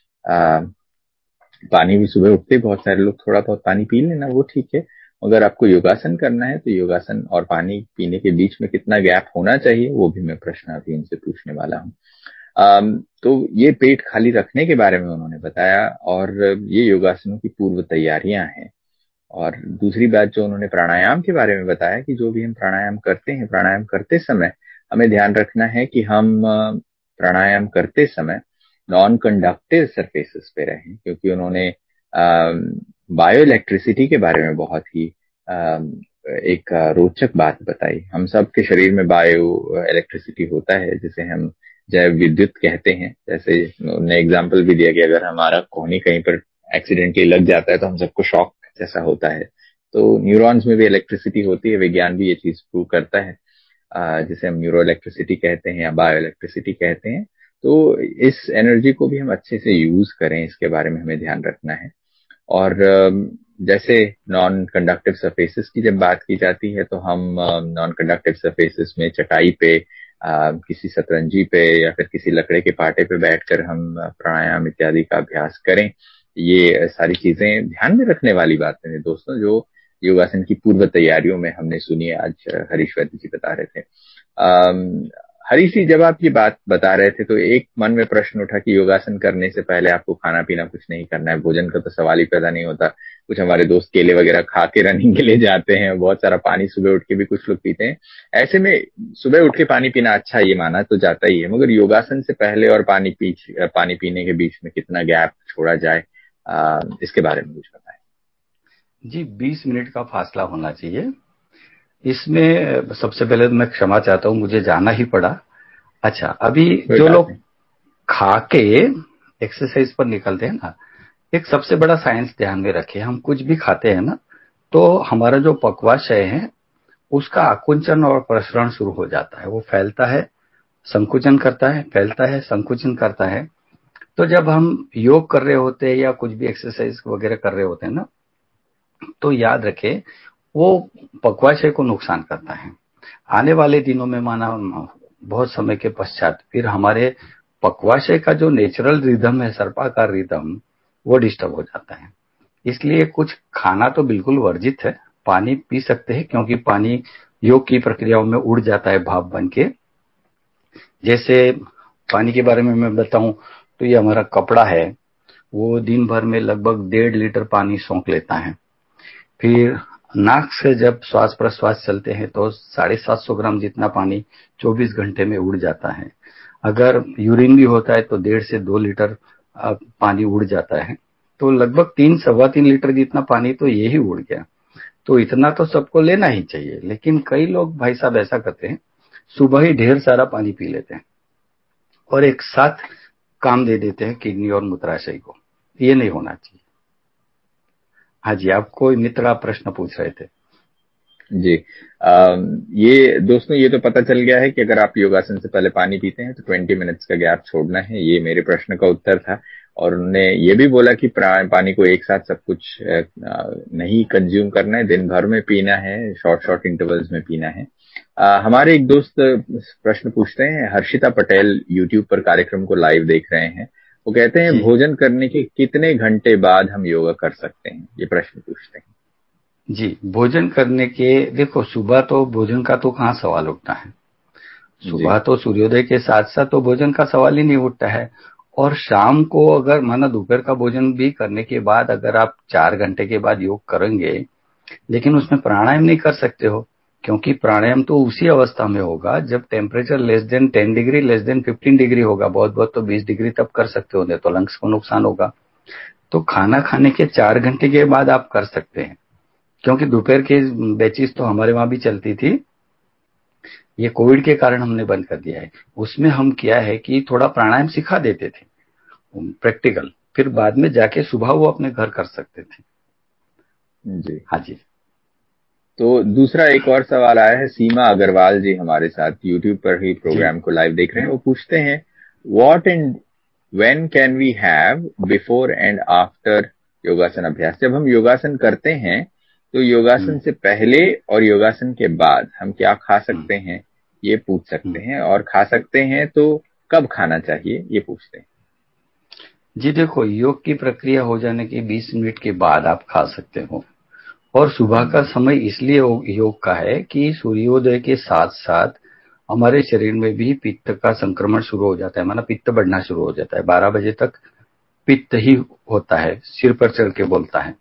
पानी भी सुबह उठते बहुत सारे लोग थोड़ा बहुत पानी पी लेना, वो ठीक है। अगर आपको योगासन करना है तो योगासन और पानी पीने के बीच में कितना गैप होना चाहिए, वो भी मैं प्रश्न अभी इनसे पूछने वाला हूँ। तो ये पेट खाली रखने के बारे में उन्होंने बताया, और ये योगासनों की पूर्व तैयारियां हैं। और दूसरी बात जो उन्होंने प्राणायाम के बारे में बताया कि जो भी हम प्राणायाम करते हैं, प्राणायाम करते समय हमें ध्यान रखना है कि हम प्राणायाम करते समय नॉन कंडक्टिव सरफेसेस पे रहें, क्योंकि उन्होंने बायो इलेक्ट्रिसिटी के बारे में बहुत ही एक रोचक बात बताई। हम सब के शरीर में बायो इलेक्ट्रिसिटी होता है, जिसे हम जैव विद्युत कहते हैं। जैसे उन्होंने एग्जाम्पल भी दिया कि अगर हमारा कोहनी कहीं पर एक्सीडेंटली लग जाता है तो हम सबको शॉक जैसा होता है। तो न्यूरॉन्स में भी इलेक्ट्रिसिटी होती है, विज्ञान भी ये चीज प्रूव करता है, जिसे हम न्यूरो इलेक्ट्रिसिटी कहते हैं या बायो इलेक्ट्रिसिटी कहते हैं। तो इस एनर्जी को भी हम अच्छे से यूज करें, इसके बारे में हमें ध्यान रखना है। और जैसे नॉन कंडक्टिव सरफेसेस की जब बात की जाती है तो हम नॉन कंडक्टिव सरफेसेस में चटाई पे, किसी शतरंजी पे या फिर किसी लकड़े के पाटे पे बैठकर हम प्राणायाम इत्यादि का अभ्यास करें। ये सारी चीजें ध्यान में रखने वाली बातें हैं दोस्तों, जो योगासन की पूर्व तैयारियों में हमने सुनी है, आज हरीश वैद्य जी बता रहे थे। हरीश जी, जब आप ये बात बता रहे थे तो एक मन में प्रश्न उठा कि योगासन करने से पहले आपको खाना पीना कुछ नहीं करना है, भोजन का तो सवाल ही पैदा नहीं होता। कुछ हमारे दोस्त केले वगैरह खा के रनिंग के लिए जाते हैं, बहुत सारा पानी सुबह उठ के भी कुछ लोग पीते हैं। ऐसे में सुबह उठ के पानी पीना अच्छा, ये माना तो जाता ही है, मगर योगासन से पहले और पानी पीने के बीच में कितना गैप छोड़ा जाए, इसके बारे में कुछ बताएं। जी 20 मिनट का फासला होना चाहिए। इसमें सबसे पहले तो मैं क्षमा चाहता हूं, मुझे जाना ही पड़ा। अच्छा, अभी कोई जो बात लोग नहीं। खा के एक्सरसाइज पर निकलते हैं ना, एक सबसे बड़ा साइंस ध्यान में रखें। हम कुछ भी खाते हैं ना, तो हमारा जो पक्वाशय है उसका आकुंचन और प्रसरण शुरू हो जाता है। वो फैलता है, संकुचन करता है, फैलता है, संकुचन करता है। तो जब हम योग कर रहे होते हैं या कुछ भी एक्सरसाइज वगैरह कर रहे होते हैं ना, तो याद रखें वो पक्वाशय को नुकसान करता है। आने वाले दिनों में माना बहुत समय के पश्चात फिर हमारे पक्वाशय का जो नेचुरल रिदम है, सर्पाकार रिदम, वो डिस्टर्ब हो जाता है। इसलिए कुछ खाना तो बिल्कुल वर्जित है। पानी पी सकते हैं, क्योंकि पानी योग की प्रक्रियाओं में उड़ जाता है भाप बन के। जैसे पानी के बारे में मैं बताऊं तो ये हमारा कपड़ा है, वो दिन भर में लगभग 1.5 लीटर पानी सोख लेता है। फिर नाक से जब श्वास प्रश्वास चलते हैं तो 750 ग्राम जितना पानी 24 घंटे में उड़ जाता है। अगर यूरिन भी होता है तो 1.5 से 2 लीटर पानी उड़ जाता है। तो लगभग 3 सवा 3 लीटर जितना पानी तो ये ही उड़ गया। तो इतना तो सबको लेना ही चाहिए, लेकिन कई लोग भाई साहब ऐसा करते हैं, सुबह ही ढेर सारा पानी पी लेते हैं और एक साथ काम दे देते हैं किडनी और मूत्राशय को। ये नहीं होना चाहिए। हाँ जी, आप कोई मित्र आप प्रश्न पूछ रहे थे। जी। ये दोस्तों, ये तो पता चल गया है कि अगर आप योगासन से पहले पानी पीते हैं तो 20 मिनट्स का गैप छोड़ना है। ये मेरे प्रश्न का उत्तर था। और उन्होंने ये भी बोला कि पानी को एक साथ सब कुछ नहीं कंज्यूम करना है, दिन भर में पीना है, शॉर्ट शॉर्ट इंटरवल्स में पीना है। हमारे एक दोस्त प्रश्न पूछते हैं, हर्षिता पटेल यूट्यूब पर कार्यक्रम को लाइव देख रहे हैं। वो कहते हैं, जी भोजन करने के कितने घंटे बाद हम योगा कर सकते हैं? ये प्रश्न पूछते हैं। जी, भोजन करने के, देखो सुबह तो भोजन का तो कहाँ सवाल उठता है। जी। सुबह तो सूर्योदय के साथ साथ तो भोजन का सवाल ही नहीं उठता है। और शाम को अगर माना दोपहर का भोजन भी करने के बाद अगर आप 4 घंटे के बाद योग करेंगे, लेकिन उसमें प्राणायाम नहीं कर सकते हो, क्योंकि प्राणायाम तो उसी अवस्था में होगा जब temperature less than 10 degree, less than 15 degree होगा। बहुत बहुत तो 20 डिग्री तब कर सकते हो, नहीं तो लंग्स को नुकसान होगा। तो खाना खाने के 4 घंटे के बाद आप कर सकते हैं, क्योंकि दोपहर के बैचेस तो हमारे वहां भी चलती थी। ये कोविड के कारण हमने बंद कर दिया है। उसमें हम किया है कि थोड़ा प्राणायाम सिखा देते थे प्रैक्टिकल, फिर बाद में जाके सुबह वो अपने घर कर सकते थे। जी। हाँ जी। तो दूसरा एक और सवाल आया है, सीमा अग्रवाल जी हमारे साथ यूट्यूब पर ही जी प्रोग्राम को लाइव देख रहे हैं। वो पूछते हैं, what and when can we have before and after yogasan अभ्यास? जब हम योगासन करते हैं तो योगासन हम्म से पहले और योगासन के बाद हम क्या खा हम्म सकते हैं, ये पूछ सकते हम्म। हैं। और खा सकते हैं तो कब खाना चाहिए, ये पूछते हैं। जी देखो, योग की प्रक्रिया हो जाने के 20 मिनट के बाद आप खा सकते हो। और सुबह का जी। समय इसलिए योग का है कि सूर्योदय के साथ साथ हमारे शरीर में भी पित्त का संक्रमण शुरू हो जाता है, माना पित्त बढ़ना शुरू हो जाता है। 12 बजे तक पित्त ही होता है, सिर पर चढ़ के बोलता है।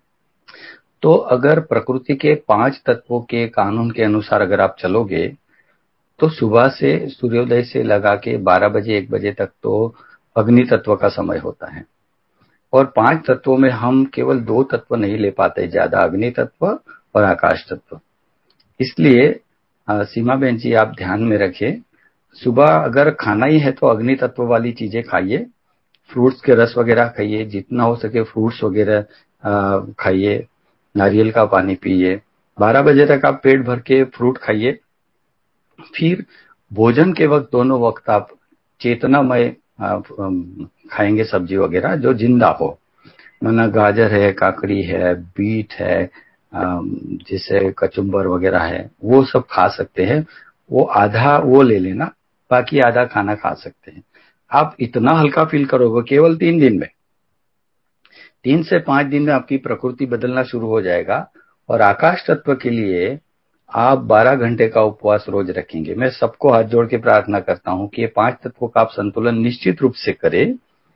तो अगर प्रकृति के 5 तत्वों के कानून के अनुसार अगर आप चलोगे, तो सुबह से सूर्योदय से लगा के 12 बजे 1 बजे तक तो अग्नि तत्व का समय होता है। और 5 तत्वों में हम केवल 2 तत्व नहीं ले पाते ज्यादा, अग्नि तत्व और आकाश तत्व। इसलिए सीमा बहन जी आप ध्यान में रखें, सुबह अगर खाना ही है तो अग्नि तत्व वाली चीजें खाइए, फ्रूट्स के रस वगैरह खाइए, जितना हो सके फ्रूट्स वगैरह खाइए, नारियल का पानी पिए। 12 बजे तक आप पेट भर के फ्रूट खाइए। फिर भोजन के वक्त दोनों वक्त आप चेतनामय खाएंगे सब्जी वगैरह जो जिंदा हो, माना गाजर है, काकड़ी है, बीट है, जैसे कचुम्बर वगैरह है, वो सब खा सकते हैं। वो आधा वो ले लेना, बाकी आधा खाना खा सकते हैं। आप इतना हल्का फील करोगे केवल 3 दिन में। 3 से 5 दिन में आपकी प्रकृति बदलना शुरू हो जाएगा। और आकाश तत्व के लिए आप 12 घंटे का उपवास रोज रखेंगे। मैं सबको हाथ जोड़ के प्रार्थना करता हूं कि ये 5 तत्वों का आप संतुलन निश्चित रूप से करें।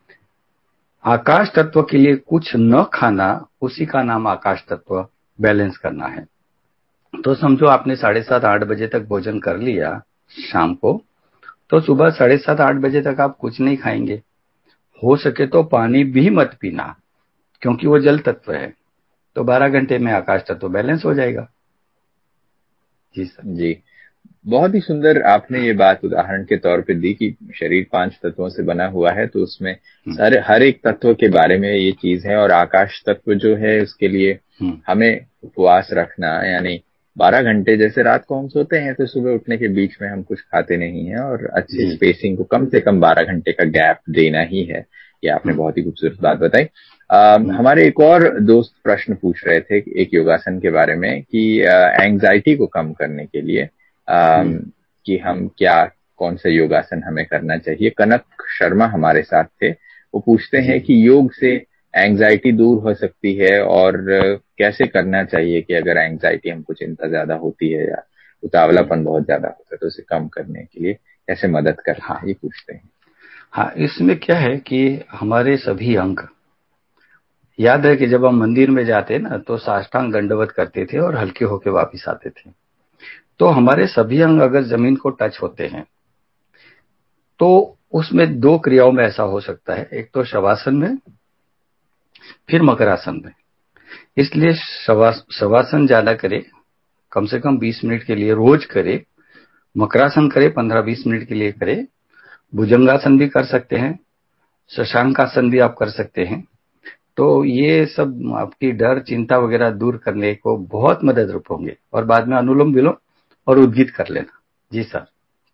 आकाश तत्व के लिए कुछ न खाना, उसी का नाम आकाश तत्व बैलेंस करना है। तो समझो आपने 7:30 8 बजे तक भोजन कर लिया शाम को, तो सुबह 7:30 8 बजे तक आप कुछ नहीं खाएंगे। हो सके तो पानी भी मत पीना, क्योंकि वो जल तत्व है। तो 12 घंटे में आकाश तत्व बैलेंस हो जाएगा। जी सर। जी, बहुत ही सुंदर आपने ये बात उदाहरण के तौर पे दी कि शरीर 5 तत्वों से बना हुआ है, तो उसमें हर एक तत्व के बारे में ये चीज है। और आकाश तत्व जो है उसके लिए हमें उपवास रखना, यानी 12 घंटे, जैसे रात को हम सोते हैं तो सुबह उठने के बीच में हम कुछ खाते नहीं है, और अच्छी स्पेसिंग को कम से कम 12 घंटे का गैप देना ही है। ये आपने बहुत ही खूबसूरत बात बताई। हमारे एक और दोस्त प्रश्न पूछ रहे थे एक योगासन के बारे में कि एंजाइटी को कम करने के लिए कि हम कौन सा योगासन हमें करना चाहिए। कनक शर्मा हमारे साथ थे, वो पूछते हैं कि योग से एंजाइटी दूर हो सकती है और कैसे करना चाहिए कि अगर एंजाइटी हमको चिंता ज्यादा होती है या उतावलापन बहुत ज्यादा होता है तो उसे कम करने के लिए कैसे मदद करना है, ये पूछते हैं। हाँ, इसमें क्या है कि हमारे सभी अंग, याद है कि जब हम मंदिर में जाते ना तो साष्टांग दंडवत करते थे और हल्के होके वापस आते थे। तो हमारे सभी अंग अगर जमीन को टच होते हैं तो उसमें 2 क्रियाओं में ऐसा हो सकता है, एक तो शवासन में, फिर मकरासन में। इसलिए शवासन ज्यादा करे, कम से कम 20 मिनट के लिए रोज करे। मकरासन करे, 15-20 मिनट के लिए करे। भुजंगासन भी कर सकते हैं, शशांकासन भी आप कर सकते हैं। तो ये सब आपकी डर चिंता वगैरह दूर करने को बहुत मददरूप होंगे। और बाद में अनुलोम विलोम और उद्गीत कर लेना। जी सर।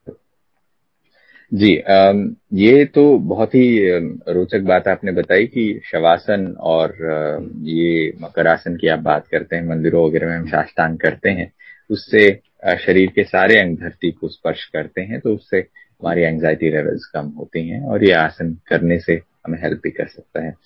जी, ये तो बहुत ही रोचक बात आपने बताई कि शवासन और ये मकरासन की आप बात करते हैं, मंदिरों वगैरह में हम साष्टांग करते हैं, उससे शरीर के सारे अंग धरती को स्पर्श करते हैं, तो उससे हमारी एंजाइटी लेवल्स कम होती हैं और ये आसन करने से हमें हेल्प भी कर सकता है।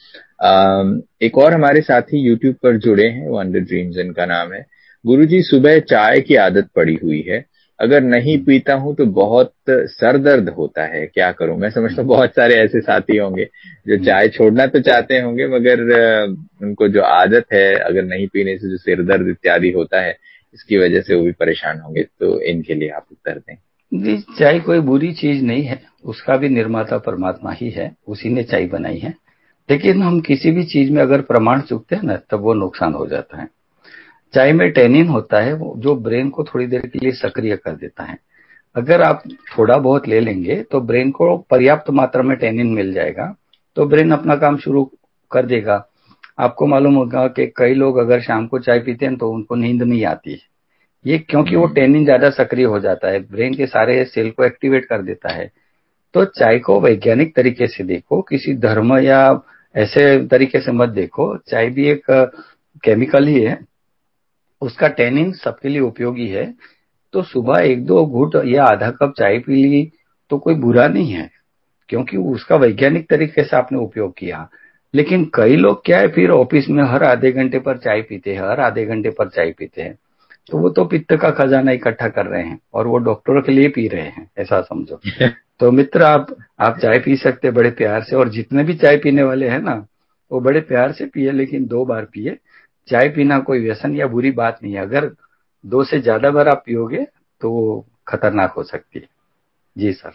एक और हमारे साथी यूट्यूब पर जुड़े हैं, वंडर ड्रीम्स इनका नाम है। गुरुजी, सुबह चाय की आदत पड़ी हुई है, अगर नहीं पीता हूं तो बहुत सर दर्द होता है, क्या करूं? मैं समझता हूँ बहुत सारे ऐसे साथी होंगे जो चाय छोड़ना तो चाहते होंगे, मगर उनको जो आदत है, अगर नहीं पीने से जो सिर दर्द इत्यादि होता है, इसकी वजह से वो भी परेशान होंगे। तो इनके लिए आप उत्तर दें। जी, चाय कोई बुरी चीज नहीं है, उसका भी निर्माता परमात्मा ही है, उसी ने चाय बनाई है। लेकिन हम किसी भी चीज में अगर प्रमाण चूकते हैं ना तब वो नुकसान हो जाता है। चाय में टैनिन होता है जो ब्रेन को थोड़ी देर के लिए सक्रिय कर देता है। अगर आप थोड़ा बहुत ले लेंगे तो ब्रेन को पर्याप्त मात्रा में टैनिन मिल जाएगा, तो ब्रेन अपना काम शुरू कर देगा। आपको मालूम होगा कि कई लोग अगर शाम को चाय पीते हैं तो उनको नींद नहीं आती है। ये क्योंकि वो टैनिन ज्यादा सक्रिय हो जाता है, ब्रेन के सारे सेल को एक्टिवेट कर देता है। तो चाय को वैज्ञानिक तरीके से देखो, किसी धर्म या ऐसे तरीके से मत देखो। चाय भी एक केमिकल ही है, उसका टैनिन सबके लिए उपयोगी है। तो सुबह 1-2 घूंट या आधा कप चाय पी ली तो कोई बुरा नहीं है, क्योंकि उसका वैज्ञानिक तरीके से आपने उपयोग किया। लेकिन कई लोग क्या है, फिर ऑफिस में हर आधे घंटे पर चाय पीते हैं, हर आधे घंटे पर चाय पीते हैं। तो वो तो पित्त का खजाना इकट्ठा कर रहे हैं और वो डॉक्टरों के लिए पी रहे हैं, ऐसा समझो। तो मित्र, आप चाय पी सकते बड़े प्यार से, और जितने भी चाय पीने वाले हैं ना वो बड़े प्यार से पिए, लेकिन 2 बार पिए। चाय पीना कोई व्यसन या बुरी बात नहीं है। अगर 2 से ज्यादा बार आप पियोगे तो वो खतरनाक हो सकती है। जी सर।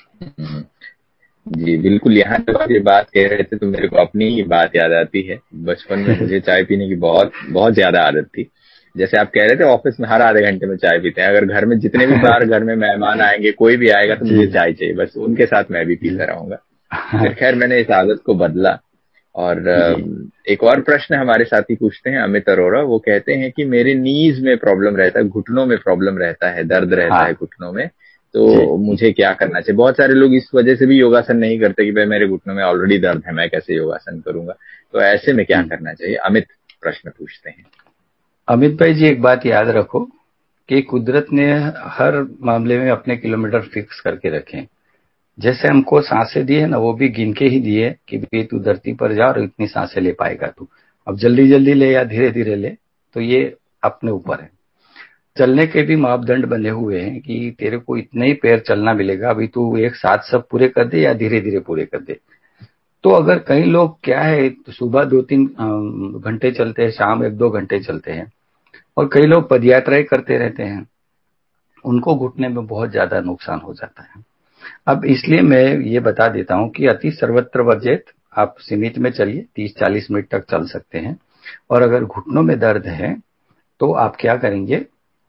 जी बिल्कुल, यहाँ जब आप ये बात कह रहे थे तो मेरे को अपनी ही बात याद आती है। बचपन में मुझे चाय पीने की बहुत बहुत ज्यादा आदत थी। जैसे आप कह रहे थे ऑफिस में हर आधे घंटे में चाय पीते हैं, अगर घर में जितने भी बार घर में मेहमान आएंगे, कोई भी आएगा तो मुझे चाय चाहिए, बस उनके साथ मैं भी पीता रहूंगा। फिर खैर मैंने इस आदत को बदला। और एक और प्रश्न हमारे साथी पूछते हैं, अमित अरोड़ा, वो कहते हैं कि मेरे नीज में प्रॉब्लम रहता है, घुटनों में प्रॉब्लम रहता है, दर्द रहता है घुटनों में, तो मुझे क्या करना चाहिए? बहुत सारे लोग इस वजह से भी योगासन नहीं करते कि भाई मेरे घुटनों में ऑलरेडी दर्द है, मैं कैसे योगासन करूंगा? तो ऐसे में क्या करना चाहिए? अमित प्रश्न पूछते हैं। अमित भाई जी, एक बात याद रखो कि कुदरत ने हर मामले में अपने किलोमीटर फिक्स करके रखे। जैसे हमको सांसें दी है ना, वो भी गिन के ही दी है कि भाई तू धरती पर जा और इतनी सांसें ले पाएगा तू। अब जल्दी जल्दी ले या धीरे धीरे ले, तो ये अपने ऊपर है। चलने के भी मापदंड बने हुए हैं कि तेरे को इतने ही पैर चलना मिलेगा, अभी तू एक साथ सब पूरे कर दे या धीरे धीरे पूरे कर दे। तो अगर कई लोग क्या है, तो सुबह 2-3 घंटे चलते हैं, शाम 1-2 घंटे चलते हैं, और कई लोग पदयात्राएं करते रहते हैं, उनको घुटने में बहुत ज्यादा नुकसान हो जाता है। अब इसलिए मैं ये बता देता हूं कि अति सर्वत्र वर्जित, आप सीमित में चलिए, 30-40 मिनट तक चल सकते हैं। और अगर घुटनों में दर्द है तो आप क्या करेंगे,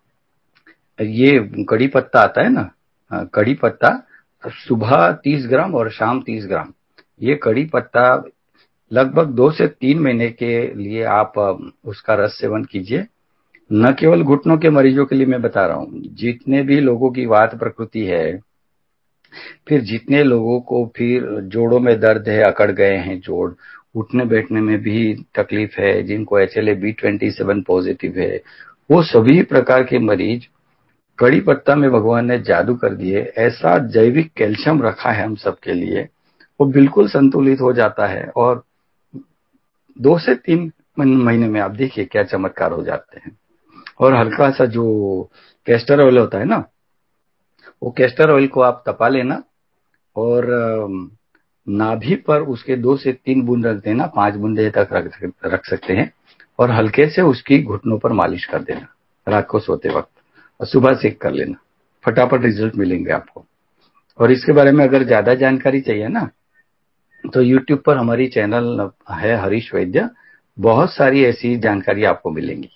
ये कड़ी पत्ता आता है ना, कड़ी पत्ता सुबह 30 ग्राम और शाम 30 ग्राम, ये कड़ी पत्ता लगभग 2 से 3 महीने के लिए आप उसका रस सेवन कीजिए। न केवल घुटनों के मरीजों के लिए मैं बता रहा हूँ, जितने भी लोगों की वात प्रकृति है, फिर जितने लोगों को फिर जोड़ों में दर्द है, अकड़ गए हैं जोड़, उठने बैठने में भी तकलीफ है, जिनको HLA-B27 पॉजिटिव है, वो सभी प्रकार के मरीज कड़ी पत्ता में भगवान ने जादू कर दिए। ऐसा जैविक कैल्शियम रखा है हम सबके लिए, वो बिल्कुल संतुलित हो जाता है और 2 से 3 महीने में आप देखिए क्या चमत्कार हो जाते हैं। और हल्का सा जो कैस्टर ऑयल होता है ना, वो कैस्टर ऑयल को आप तपा लेना और नाभि पर उसके 2 से 3 बूंद रख देना, 5 बूंदे तक रख सकते हैं, और हल्के से उसकी घुटनों पर मालिश कर देना रात को सोते वक्त, और सुबह सेक कर लेना, फटाफट रिजल्ट मिलेंगे आपको। और इसके बारे में अगर ज्यादा जानकारी चाहिए ना, तो यूट्यूब पर हमारी चैनल है हरीश वैद्य, बहुत सारी ऐसी जानकारी आपको मिलेंगी।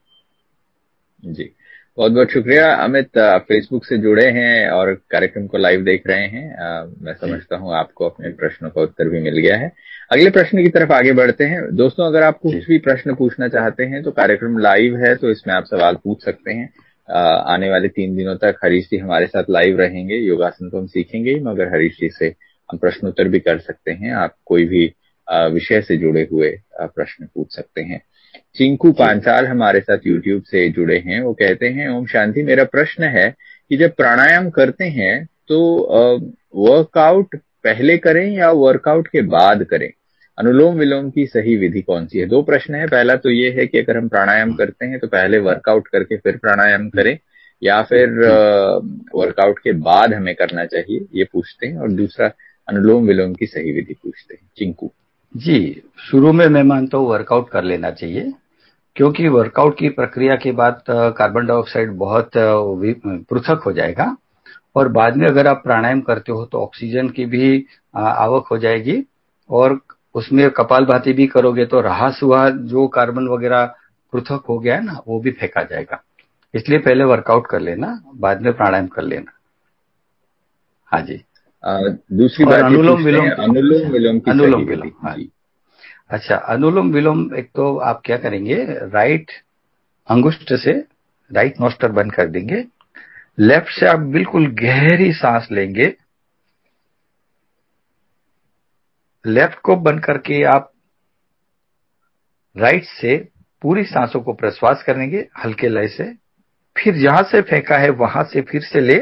जी, बहुत बहुत शुक्रिया अमित, आप फेसबुक से जुड़े हैं और कार्यक्रम को लाइव देख रहे हैं। मैं समझता हूं आपको अपने प्रश्नों का उत्तर भी मिल गया है। अगले प्रश्न की तरफ आगे बढ़ते हैं। दोस्तों, अगर आप कुछ भी प्रश्न पूछना चाहते हैं तो कार्यक्रम लाइव है, तो इसमें आप सवाल पूछ सकते हैं। आने वाले 3 दिनों तक हरीश जी हमारे साथ लाइव रहेंगे। योगासन तो हम सीखेंगे ही, मगर हरीश जी से हम प्रश्न उत्तर भी कर सकते हैं। आप कोई भी विषय से जुड़े हुए प्रश्न पूछ सकते हैं। चिंकू पांचाल हमारे साथ यूट्यूब से जुड़े हैं। वो कहते हैं, ओम शांति, मेरा प्रश्न है कि जब प्राणायाम करते हैं तो वर्कआउट पहले करें या वर्कआउट के बाद करें? अनुलोम विलोम की सही विधि कौन सी है? 2 प्रश्न है। पहला तो ये है कि अगर हम प्राणायाम करते हैं तो पहले वर्कआउट करके फिर प्राणायाम करें, या फिर वर्कआउट के बाद हमें करना चाहिए, ये पूछते हैं। और दूसरा, अनुलोम विलोम की सही विधि पूछते हैं चिंकू जी। शुरू में मैं मानता हूँ वर्कआउट कर लेना चाहिए, क्योंकि वर्कआउट की प्रक्रिया के बाद कार्बन डाइऑक्साइड बहुत पृथक हो जाएगा, और बाद में अगर आप प्राणायाम करते हो तो ऑक्सीजन की भी आवक हो जाएगी, और उसमें कपालभाति भी करोगे तो रहा सुहा जो कार्बन वगैरह पृथक हो गया है ना, वो भी फेंका जाएगा। इसलिए पहले वर्कआउट कर लेना, बाद में प्राणायाम कर लेना। हाँ जी। दूसरी और बात ये अनुलोम पूछते विलोम, हैं, अनुलोम विलोम की अनुलोम सही विलोम, विधि। हाँ। जी, अच्छा, अनुलोम विलोम, एक तो आप क्या करेंगे, राइट अंगुष्ठ से राइट नोस्टर बंद कर देंगे, लेफ्ट से आप बिल्कुल गहरी सांस लेंगे, लेफ्ट को बंद करके आप राइट से पूरी सांसों को प्रश्वास करेंगे हल्के लय से, फिर जहां से फेंका है वहां से फिर से ले,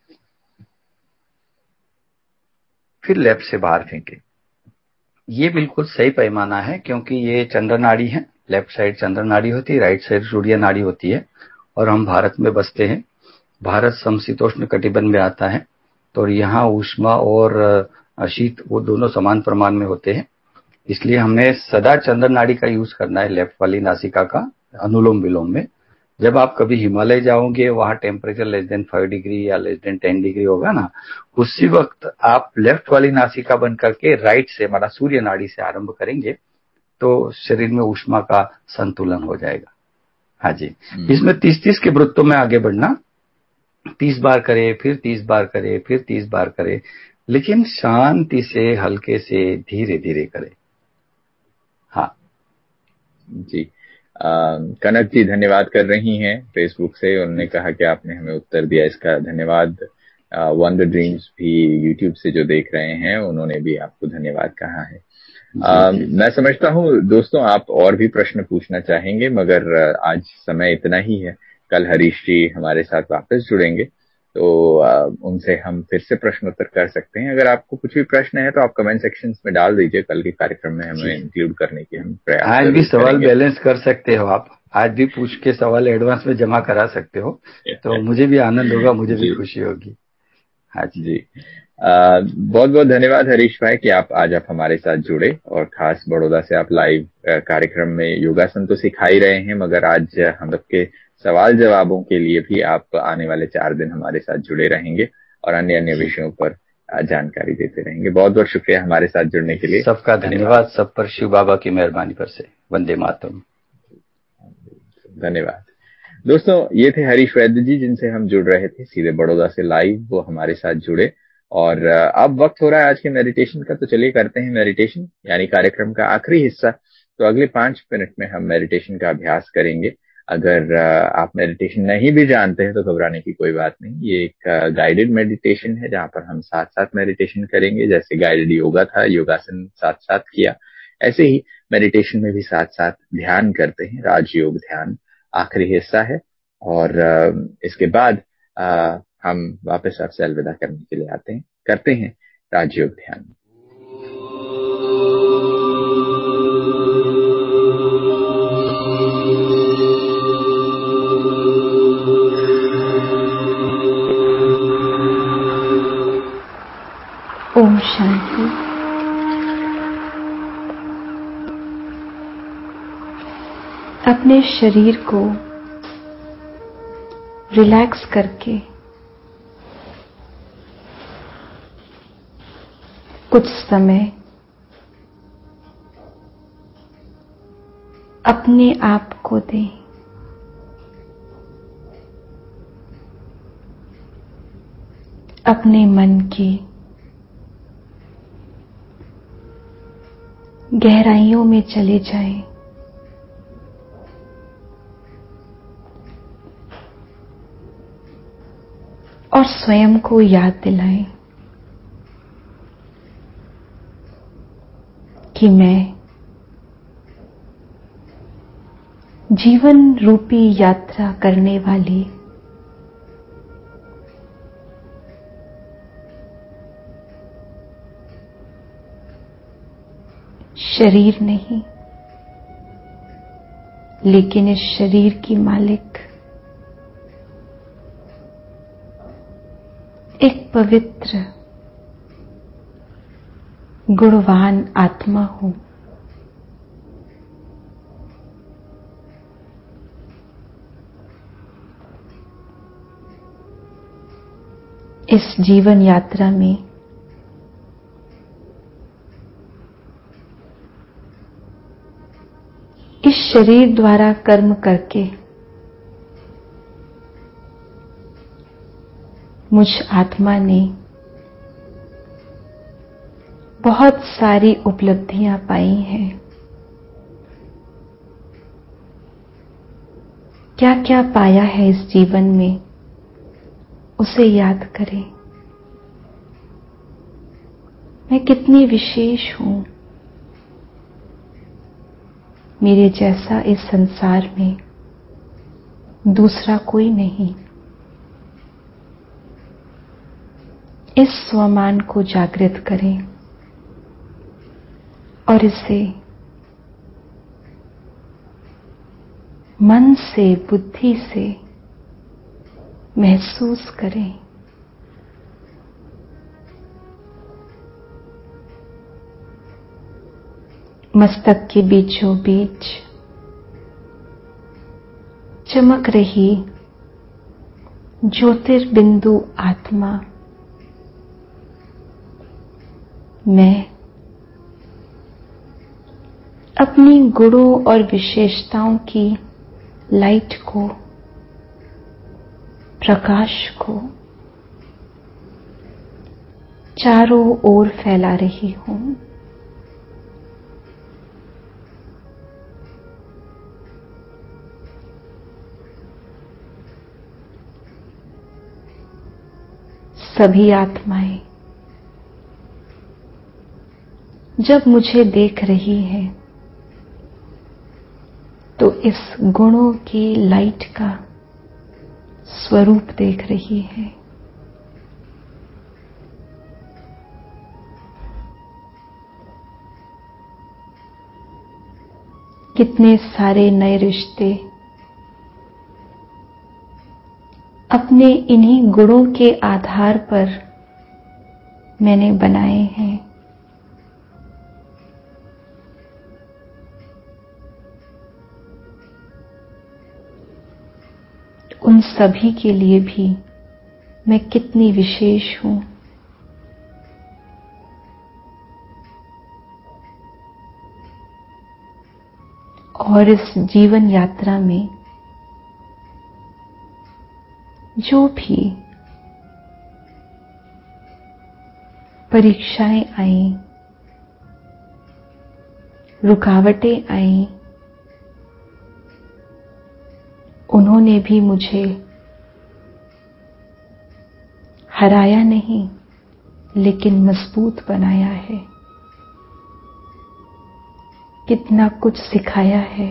फिर लेफ्ट से बाहर फेंके। ये बिल्कुल सही पैमाना है, क्योंकि ये चंद्र नाड़ी है, लेफ्ट साइड चंद्र नाड़ी होती है, राइट साइड सूर्य नाड़ी होती है, और हम भारत में बसते हैं। भारत समशीतोष्ण कटिबंध में आता है, तो यहाँ ऊष्मा और शीत वो दोनों समान प्रमाण में होते हैं। इसलिए हमें सदा चंद्र नाड़ी का यूज करना है, लेफ्ट वाली नासिका का, अनुलोम विलोम में। जब आप कभी हिमालय जाओगे, वहां टेम्परेचर लेस देन 5 डिग्री या लेस देन 10 डिग्री होगा ना, उसी वक्त आप लेफ्ट वाली नासिका बंद करके राइट से, मतलब सूर्य नाड़ी से आरंभ करेंगे, तो शरीर में ऊष्मा का संतुलन हो जाएगा। हाँ जी। इसमें 30-30 के वृत्तों में आगे बढ़ना, 30 बार करे, फिर 30 बार करे, फिर 30 बार करे, लेकिन शांति से, हल्के से, धीरे धीरे करे। हाँ जी। कनक जी धन्यवाद कर रही हैं फेसबुक से। उन्होंने कहा कि आपने हमें उत्तर दिया, इसका धन्यवाद। वंडर ड्रीम्स भी यूट्यूब से जो देख रहे हैं, उन्होंने भी आपको धन्यवाद कहा है। मैं समझता हूँ दोस्तों, आप और भी प्रश्न पूछना चाहेंगे, मगर आज समय इतना ही है। कल हरीश जी हमारे साथ वापस जुड़ेंगे, तो उनसे हम फिर से प्रश्न उत्तर कर सकते हैं। अगर आपको कुछ भी प्रश्न है तो आप कमेंट सेक्शंस में डाल दीजिए, कल के कार्यक्रम में हमें इंक्लूड करने की हम प्रयास आज भी जरूर सवाल करेंगे। बैलेंस कर सकते हो आप, आज भी पूछ के सवाल एडवांस में जमा करा सकते हो, तो मुझे भी आनंद होगा, मुझे भी खुशी होगी। हाँ जी। बहुत बहुत धन्यवाद हरीश भाई कि आज आप हमारे साथ जुड़े, और खास बड़ौदा से आप लाइव कार्यक्रम में योगासन तो सिखा ही रहे हैं, मगर आज हम सबके सवाल जवाबों के लिए भी आप आने वाले 4 दिन हमारे साथ जुड़े रहेंगे और अन्य अन्य विषयों पर जानकारी देते रहेंगे। बहुत बहुत शुक्रिया हमारे साथ जुड़ने के लिए। सबका धन्यवाद, सब पर शिव बाबा की मेहरबानी पर से। वंदे मातरम। धन्यवाद। दोस्तों, ये थे हरीश वैद्य जी, जिनसे हम जुड़ रहे थे सीधे बड़ौदा से लाइव। वो हमारे साथ जुड़े और अब वक्त हो रहा है आज के मेडिटेशन का, तो चलिए करते हैं मेडिटेशन, यानी कार्यक्रम का आखिरी हिस्सा। तो अगले 5 मिनट में हम मेडिटेशन का अभ्यास करेंगे। अगर आप मेडिटेशन नहीं भी जानते हैं तो घबराने की कोई बात नहीं। ये एक गाइडेड मेडिटेशन है जहां पर हम साथ साथ मेडिटेशन करेंगे। जैसे गाइडेड योगा था, योगासन साथ साथ किया, ऐसे ही मेडिटेशन में भी साथ साथ ध्यान करते हैं। राजयोग ध्यान आखिरी हिस्सा है और इसके बाद हम वापस आपसे अलविदा करने के लिए आते हैं, करते हैं राजयोग ध्यान। ओम शांति। अपने शरीर को रिलैक्स करके कुछ समय अपने आप को दें। अपने मन की गहराइयों में चले जाएं। और स्वयं को याद दिलाएं कि मैं जीवन रूपी यात्रा करने वाली शरीर नहीं, लेकिन इस शरीर की मालिक एक पवित्र गुणवान आत्मा हूं। इस जीवन यात्रा में इस शरीर द्वारा कर्म करके मुझ आत्मा ने बहुत सारी उपलब्धियां पाई हैं। क्या क्या पाया है इस जीवन में, उसे याद करें। मैं कितनी विशेष हूं। मेरे जैसा इस संसार में दूसरा कोई नहीं। इस स्वमान को जागृत करें और इसे मन से, बुद्धि से महसूस करें। मस्तक के बीचों बीच चमक रही ज्योतिर्बिंदु आत्मा मैं अपनी गुणों और विशेषताओं की लाइट को, प्रकाश को चारों ओर फैला रही हूं। सभी आत्माएं जब मुझे देख रही हैं तो इस गुणों की लाइट का स्वरूप देख रही है। कितने सारे नए रिश्ते अपने इन्हीं गुणों के आधार पर मैंने बनाए हैं। उन सभी के लिए भी मैं कितनी विशेष हूं। और इस जीवन यात्रा में जो भी परीक्षाएं आईं, रुकावटें आईं, उन्होंने भी मुझे हराया नहीं, लेकिन मजबूत बनाया है, कितना कुछ सिखाया है।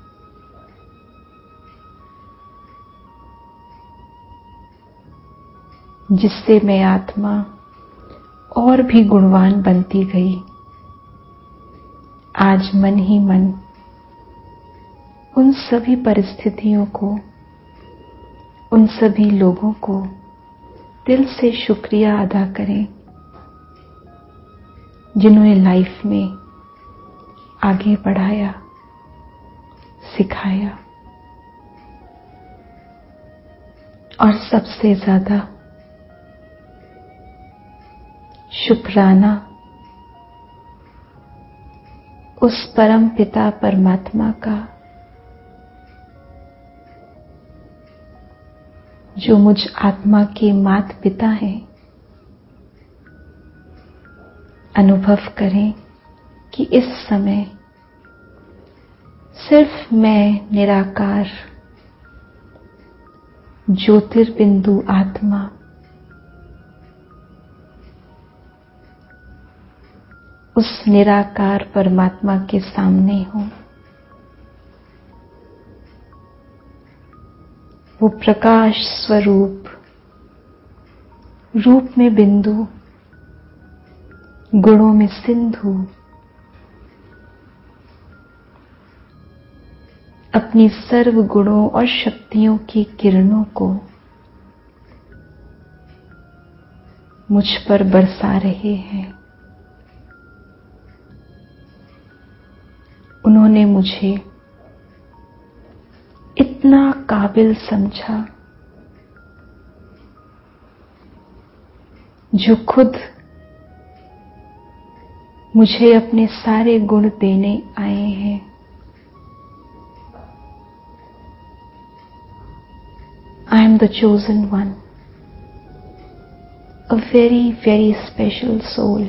जिससे मैं आत्मा और भी गुणवान बनती गई। आज मन ही मन उन सभी परिस्थितियों को, उन सभी लोगों को दिल से शुक्रिया अदा करें जिन्होंने लाइफ में आगे बढ़ाया, सिखाया। और सबसे ज्यादा शुक्राना उस परम पिता परमात्मा का जो मुझ आत्मा के माता पिता हैं। अनुभव करें कि इस समय सिर्फ मैं निराकार ज्योतिर्बिंदु आत्मा उस निराकार परमात्मा के सामने हूं। वो प्रकाश स्वरूप, रूप में बिंदु, गुणों में सिंधु, अपनी सर्व गुणों और शक्तियों की किरणों को मुझ पर बरसा रहे हैं। उन्होंने मुझे इतना काबिल समझा जो खुद मुझे अपने सारे गुण देने आए हैं। I am the chosen one, a very, very special soul,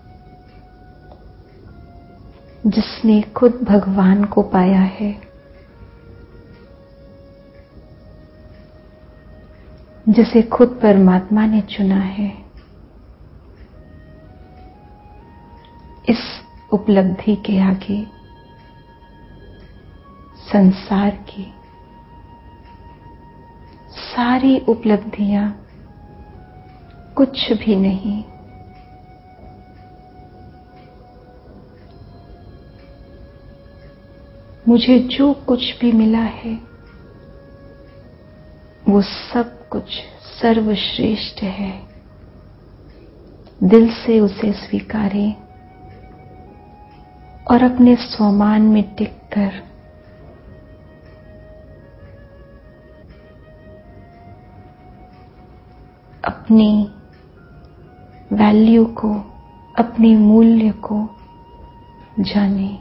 जिसने खुद भगवान को पाया है, जिसे खुद परमात्मा ने चुना है। इस उपलब्धि के आगे संसार की सारी उपलब्धियां कुछ भी नहीं। मुझे जो कुछ भी मिला है वो सब कुछ सर्वश्रेष्ठ है। दिल से उसे स्वीकारें और अपने स्वमान में टिककर अपनी वैल्यू को, अपने मूल्य को जाने।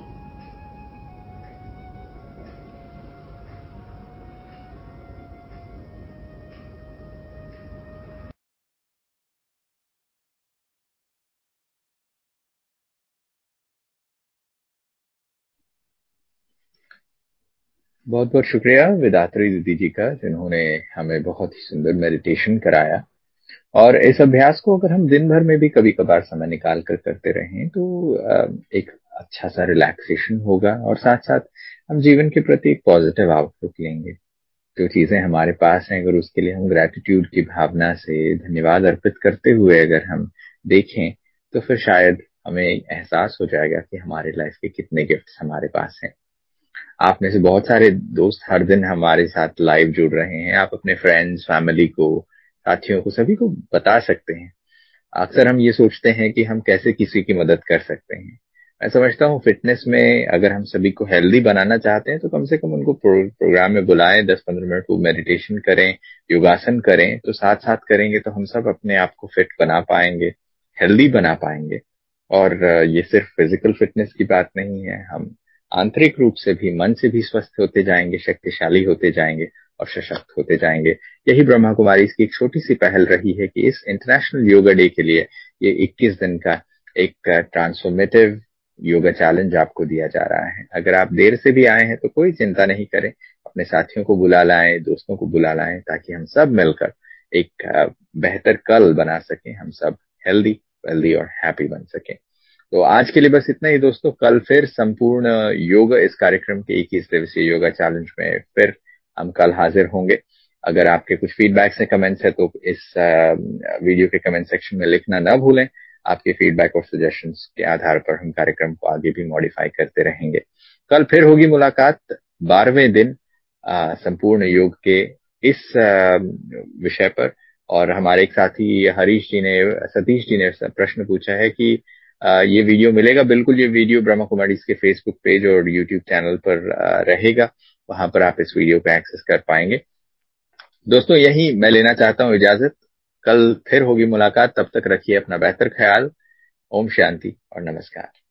बहुत बहुत शुक्रिया विदात्री दीदी जी का, जिन्होंने हमें बहुत ही सुंदर मेडिटेशन कराया। और इस अभ्यास को अगर हम दिन भर में भी कभी कभार समय निकाल कर करते रहें तो एक अच्छा सा रिलैक्सेशन होगा, और साथ साथ हम जीवन के प्रति एक पॉजिटिव आउटलुक लेंगे। जो चीजें हमारे पास हैं, अगर उसके लिए हम ग्रैटिट्यूड की भावना से धन्यवाद अर्पित करते हुए अगर हम देखें, तो फिर शायद हमें एहसास हो जाएगा कि हमारे लाइफ के कितने गिफ्ट्स हमारे पास हैं। आप में से बहुत सारे दोस्त हर दिन हमारे साथ लाइव जुड़ रहे हैं। आप अपने फ्रेंड्स, फैमिली को, साथियों को, सभी को बता सकते हैं। अक्सर हम ये सोचते हैं कि हम कैसे किसी की मदद कर सकते हैं। मैं समझता हूँ फिटनेस में अगर हम सभी को हेल्दी बनाना चाहते हैं तो कम से कम उनको प्रोग्राम में बुलाएं, 10-15 मिनट वो मेडिटेशन करें, योगासन करें। तो साथ साथ करेंगे तो हम सब अपने आप को फिट बना पाएंगे, हेल्दी बना पाएंगे। और ये सिर्फ फिजिकल फिटनेस की बात नहीं है, हम आंतरिक रूप से भी, मन से भी स्वस्थ होते जाएंगे, शक्तिशाली होते जाएंगे। और सशक्त होते जाएंगे। यही ब्रह्मा कुमारी की एक छोटी सी पहल रही है कि इस इंटरनेशनल योगा डे के लिए ये 21 दिन का एक ट्रांसफॉर्मेटिव योगा चैलेंज आपको दिया जा रहा है। अगर आप देर से भी आए हैं तो कोई चिंता नहीं करें, अपने साथियों को बुला लाएं, दोस्तों को बुला लाएं, ताकि हम सब मिलकर एक बेहतर कल बना सकें, हम सब हेल्दी वेल्दी और हैप्पी बन सकें। तो आज के लिए बस इतना ही दोस्तों। कल फिर संपूर्ण योग इस कार्यक्रम के 21 दिवसीय योगा चैलेंज में फिर हम कल हाजिर होंगे। अगर आपके कुछ फीडबैक्स या कमेंट्स है तो इस वीडियो के कमेंट सेक्शन में लिखना ना भूलें। आपके फीडबैक और सजेशंस के आधार पर हम कार्यक्रम को आगे भी मॉडिफाई करते रहेंगे। कल फिर होगी मुलाकात 12वें दिन संपूर्ण योग के इस विषय पर। और हमारे एक साथी सतीश जी ने प्रश्न पूछा है कि ये वीडियो मिलेगा। बिल्कुल, ये वीडियो ब्रह्मा कुमारीज के फेसबुक पेज और यूट्यूब चैनल पर रहेगा, वहां पर आप इस वीडियो को एक्सेस कर पाएंगे। दोस्तों, यही मैं लेना चाहता हूं इजाजत। कल फिर होगी मुलाकात, तब तक रखिए अपना बेहतर ख्याल। ओम शांति और नमस्कार।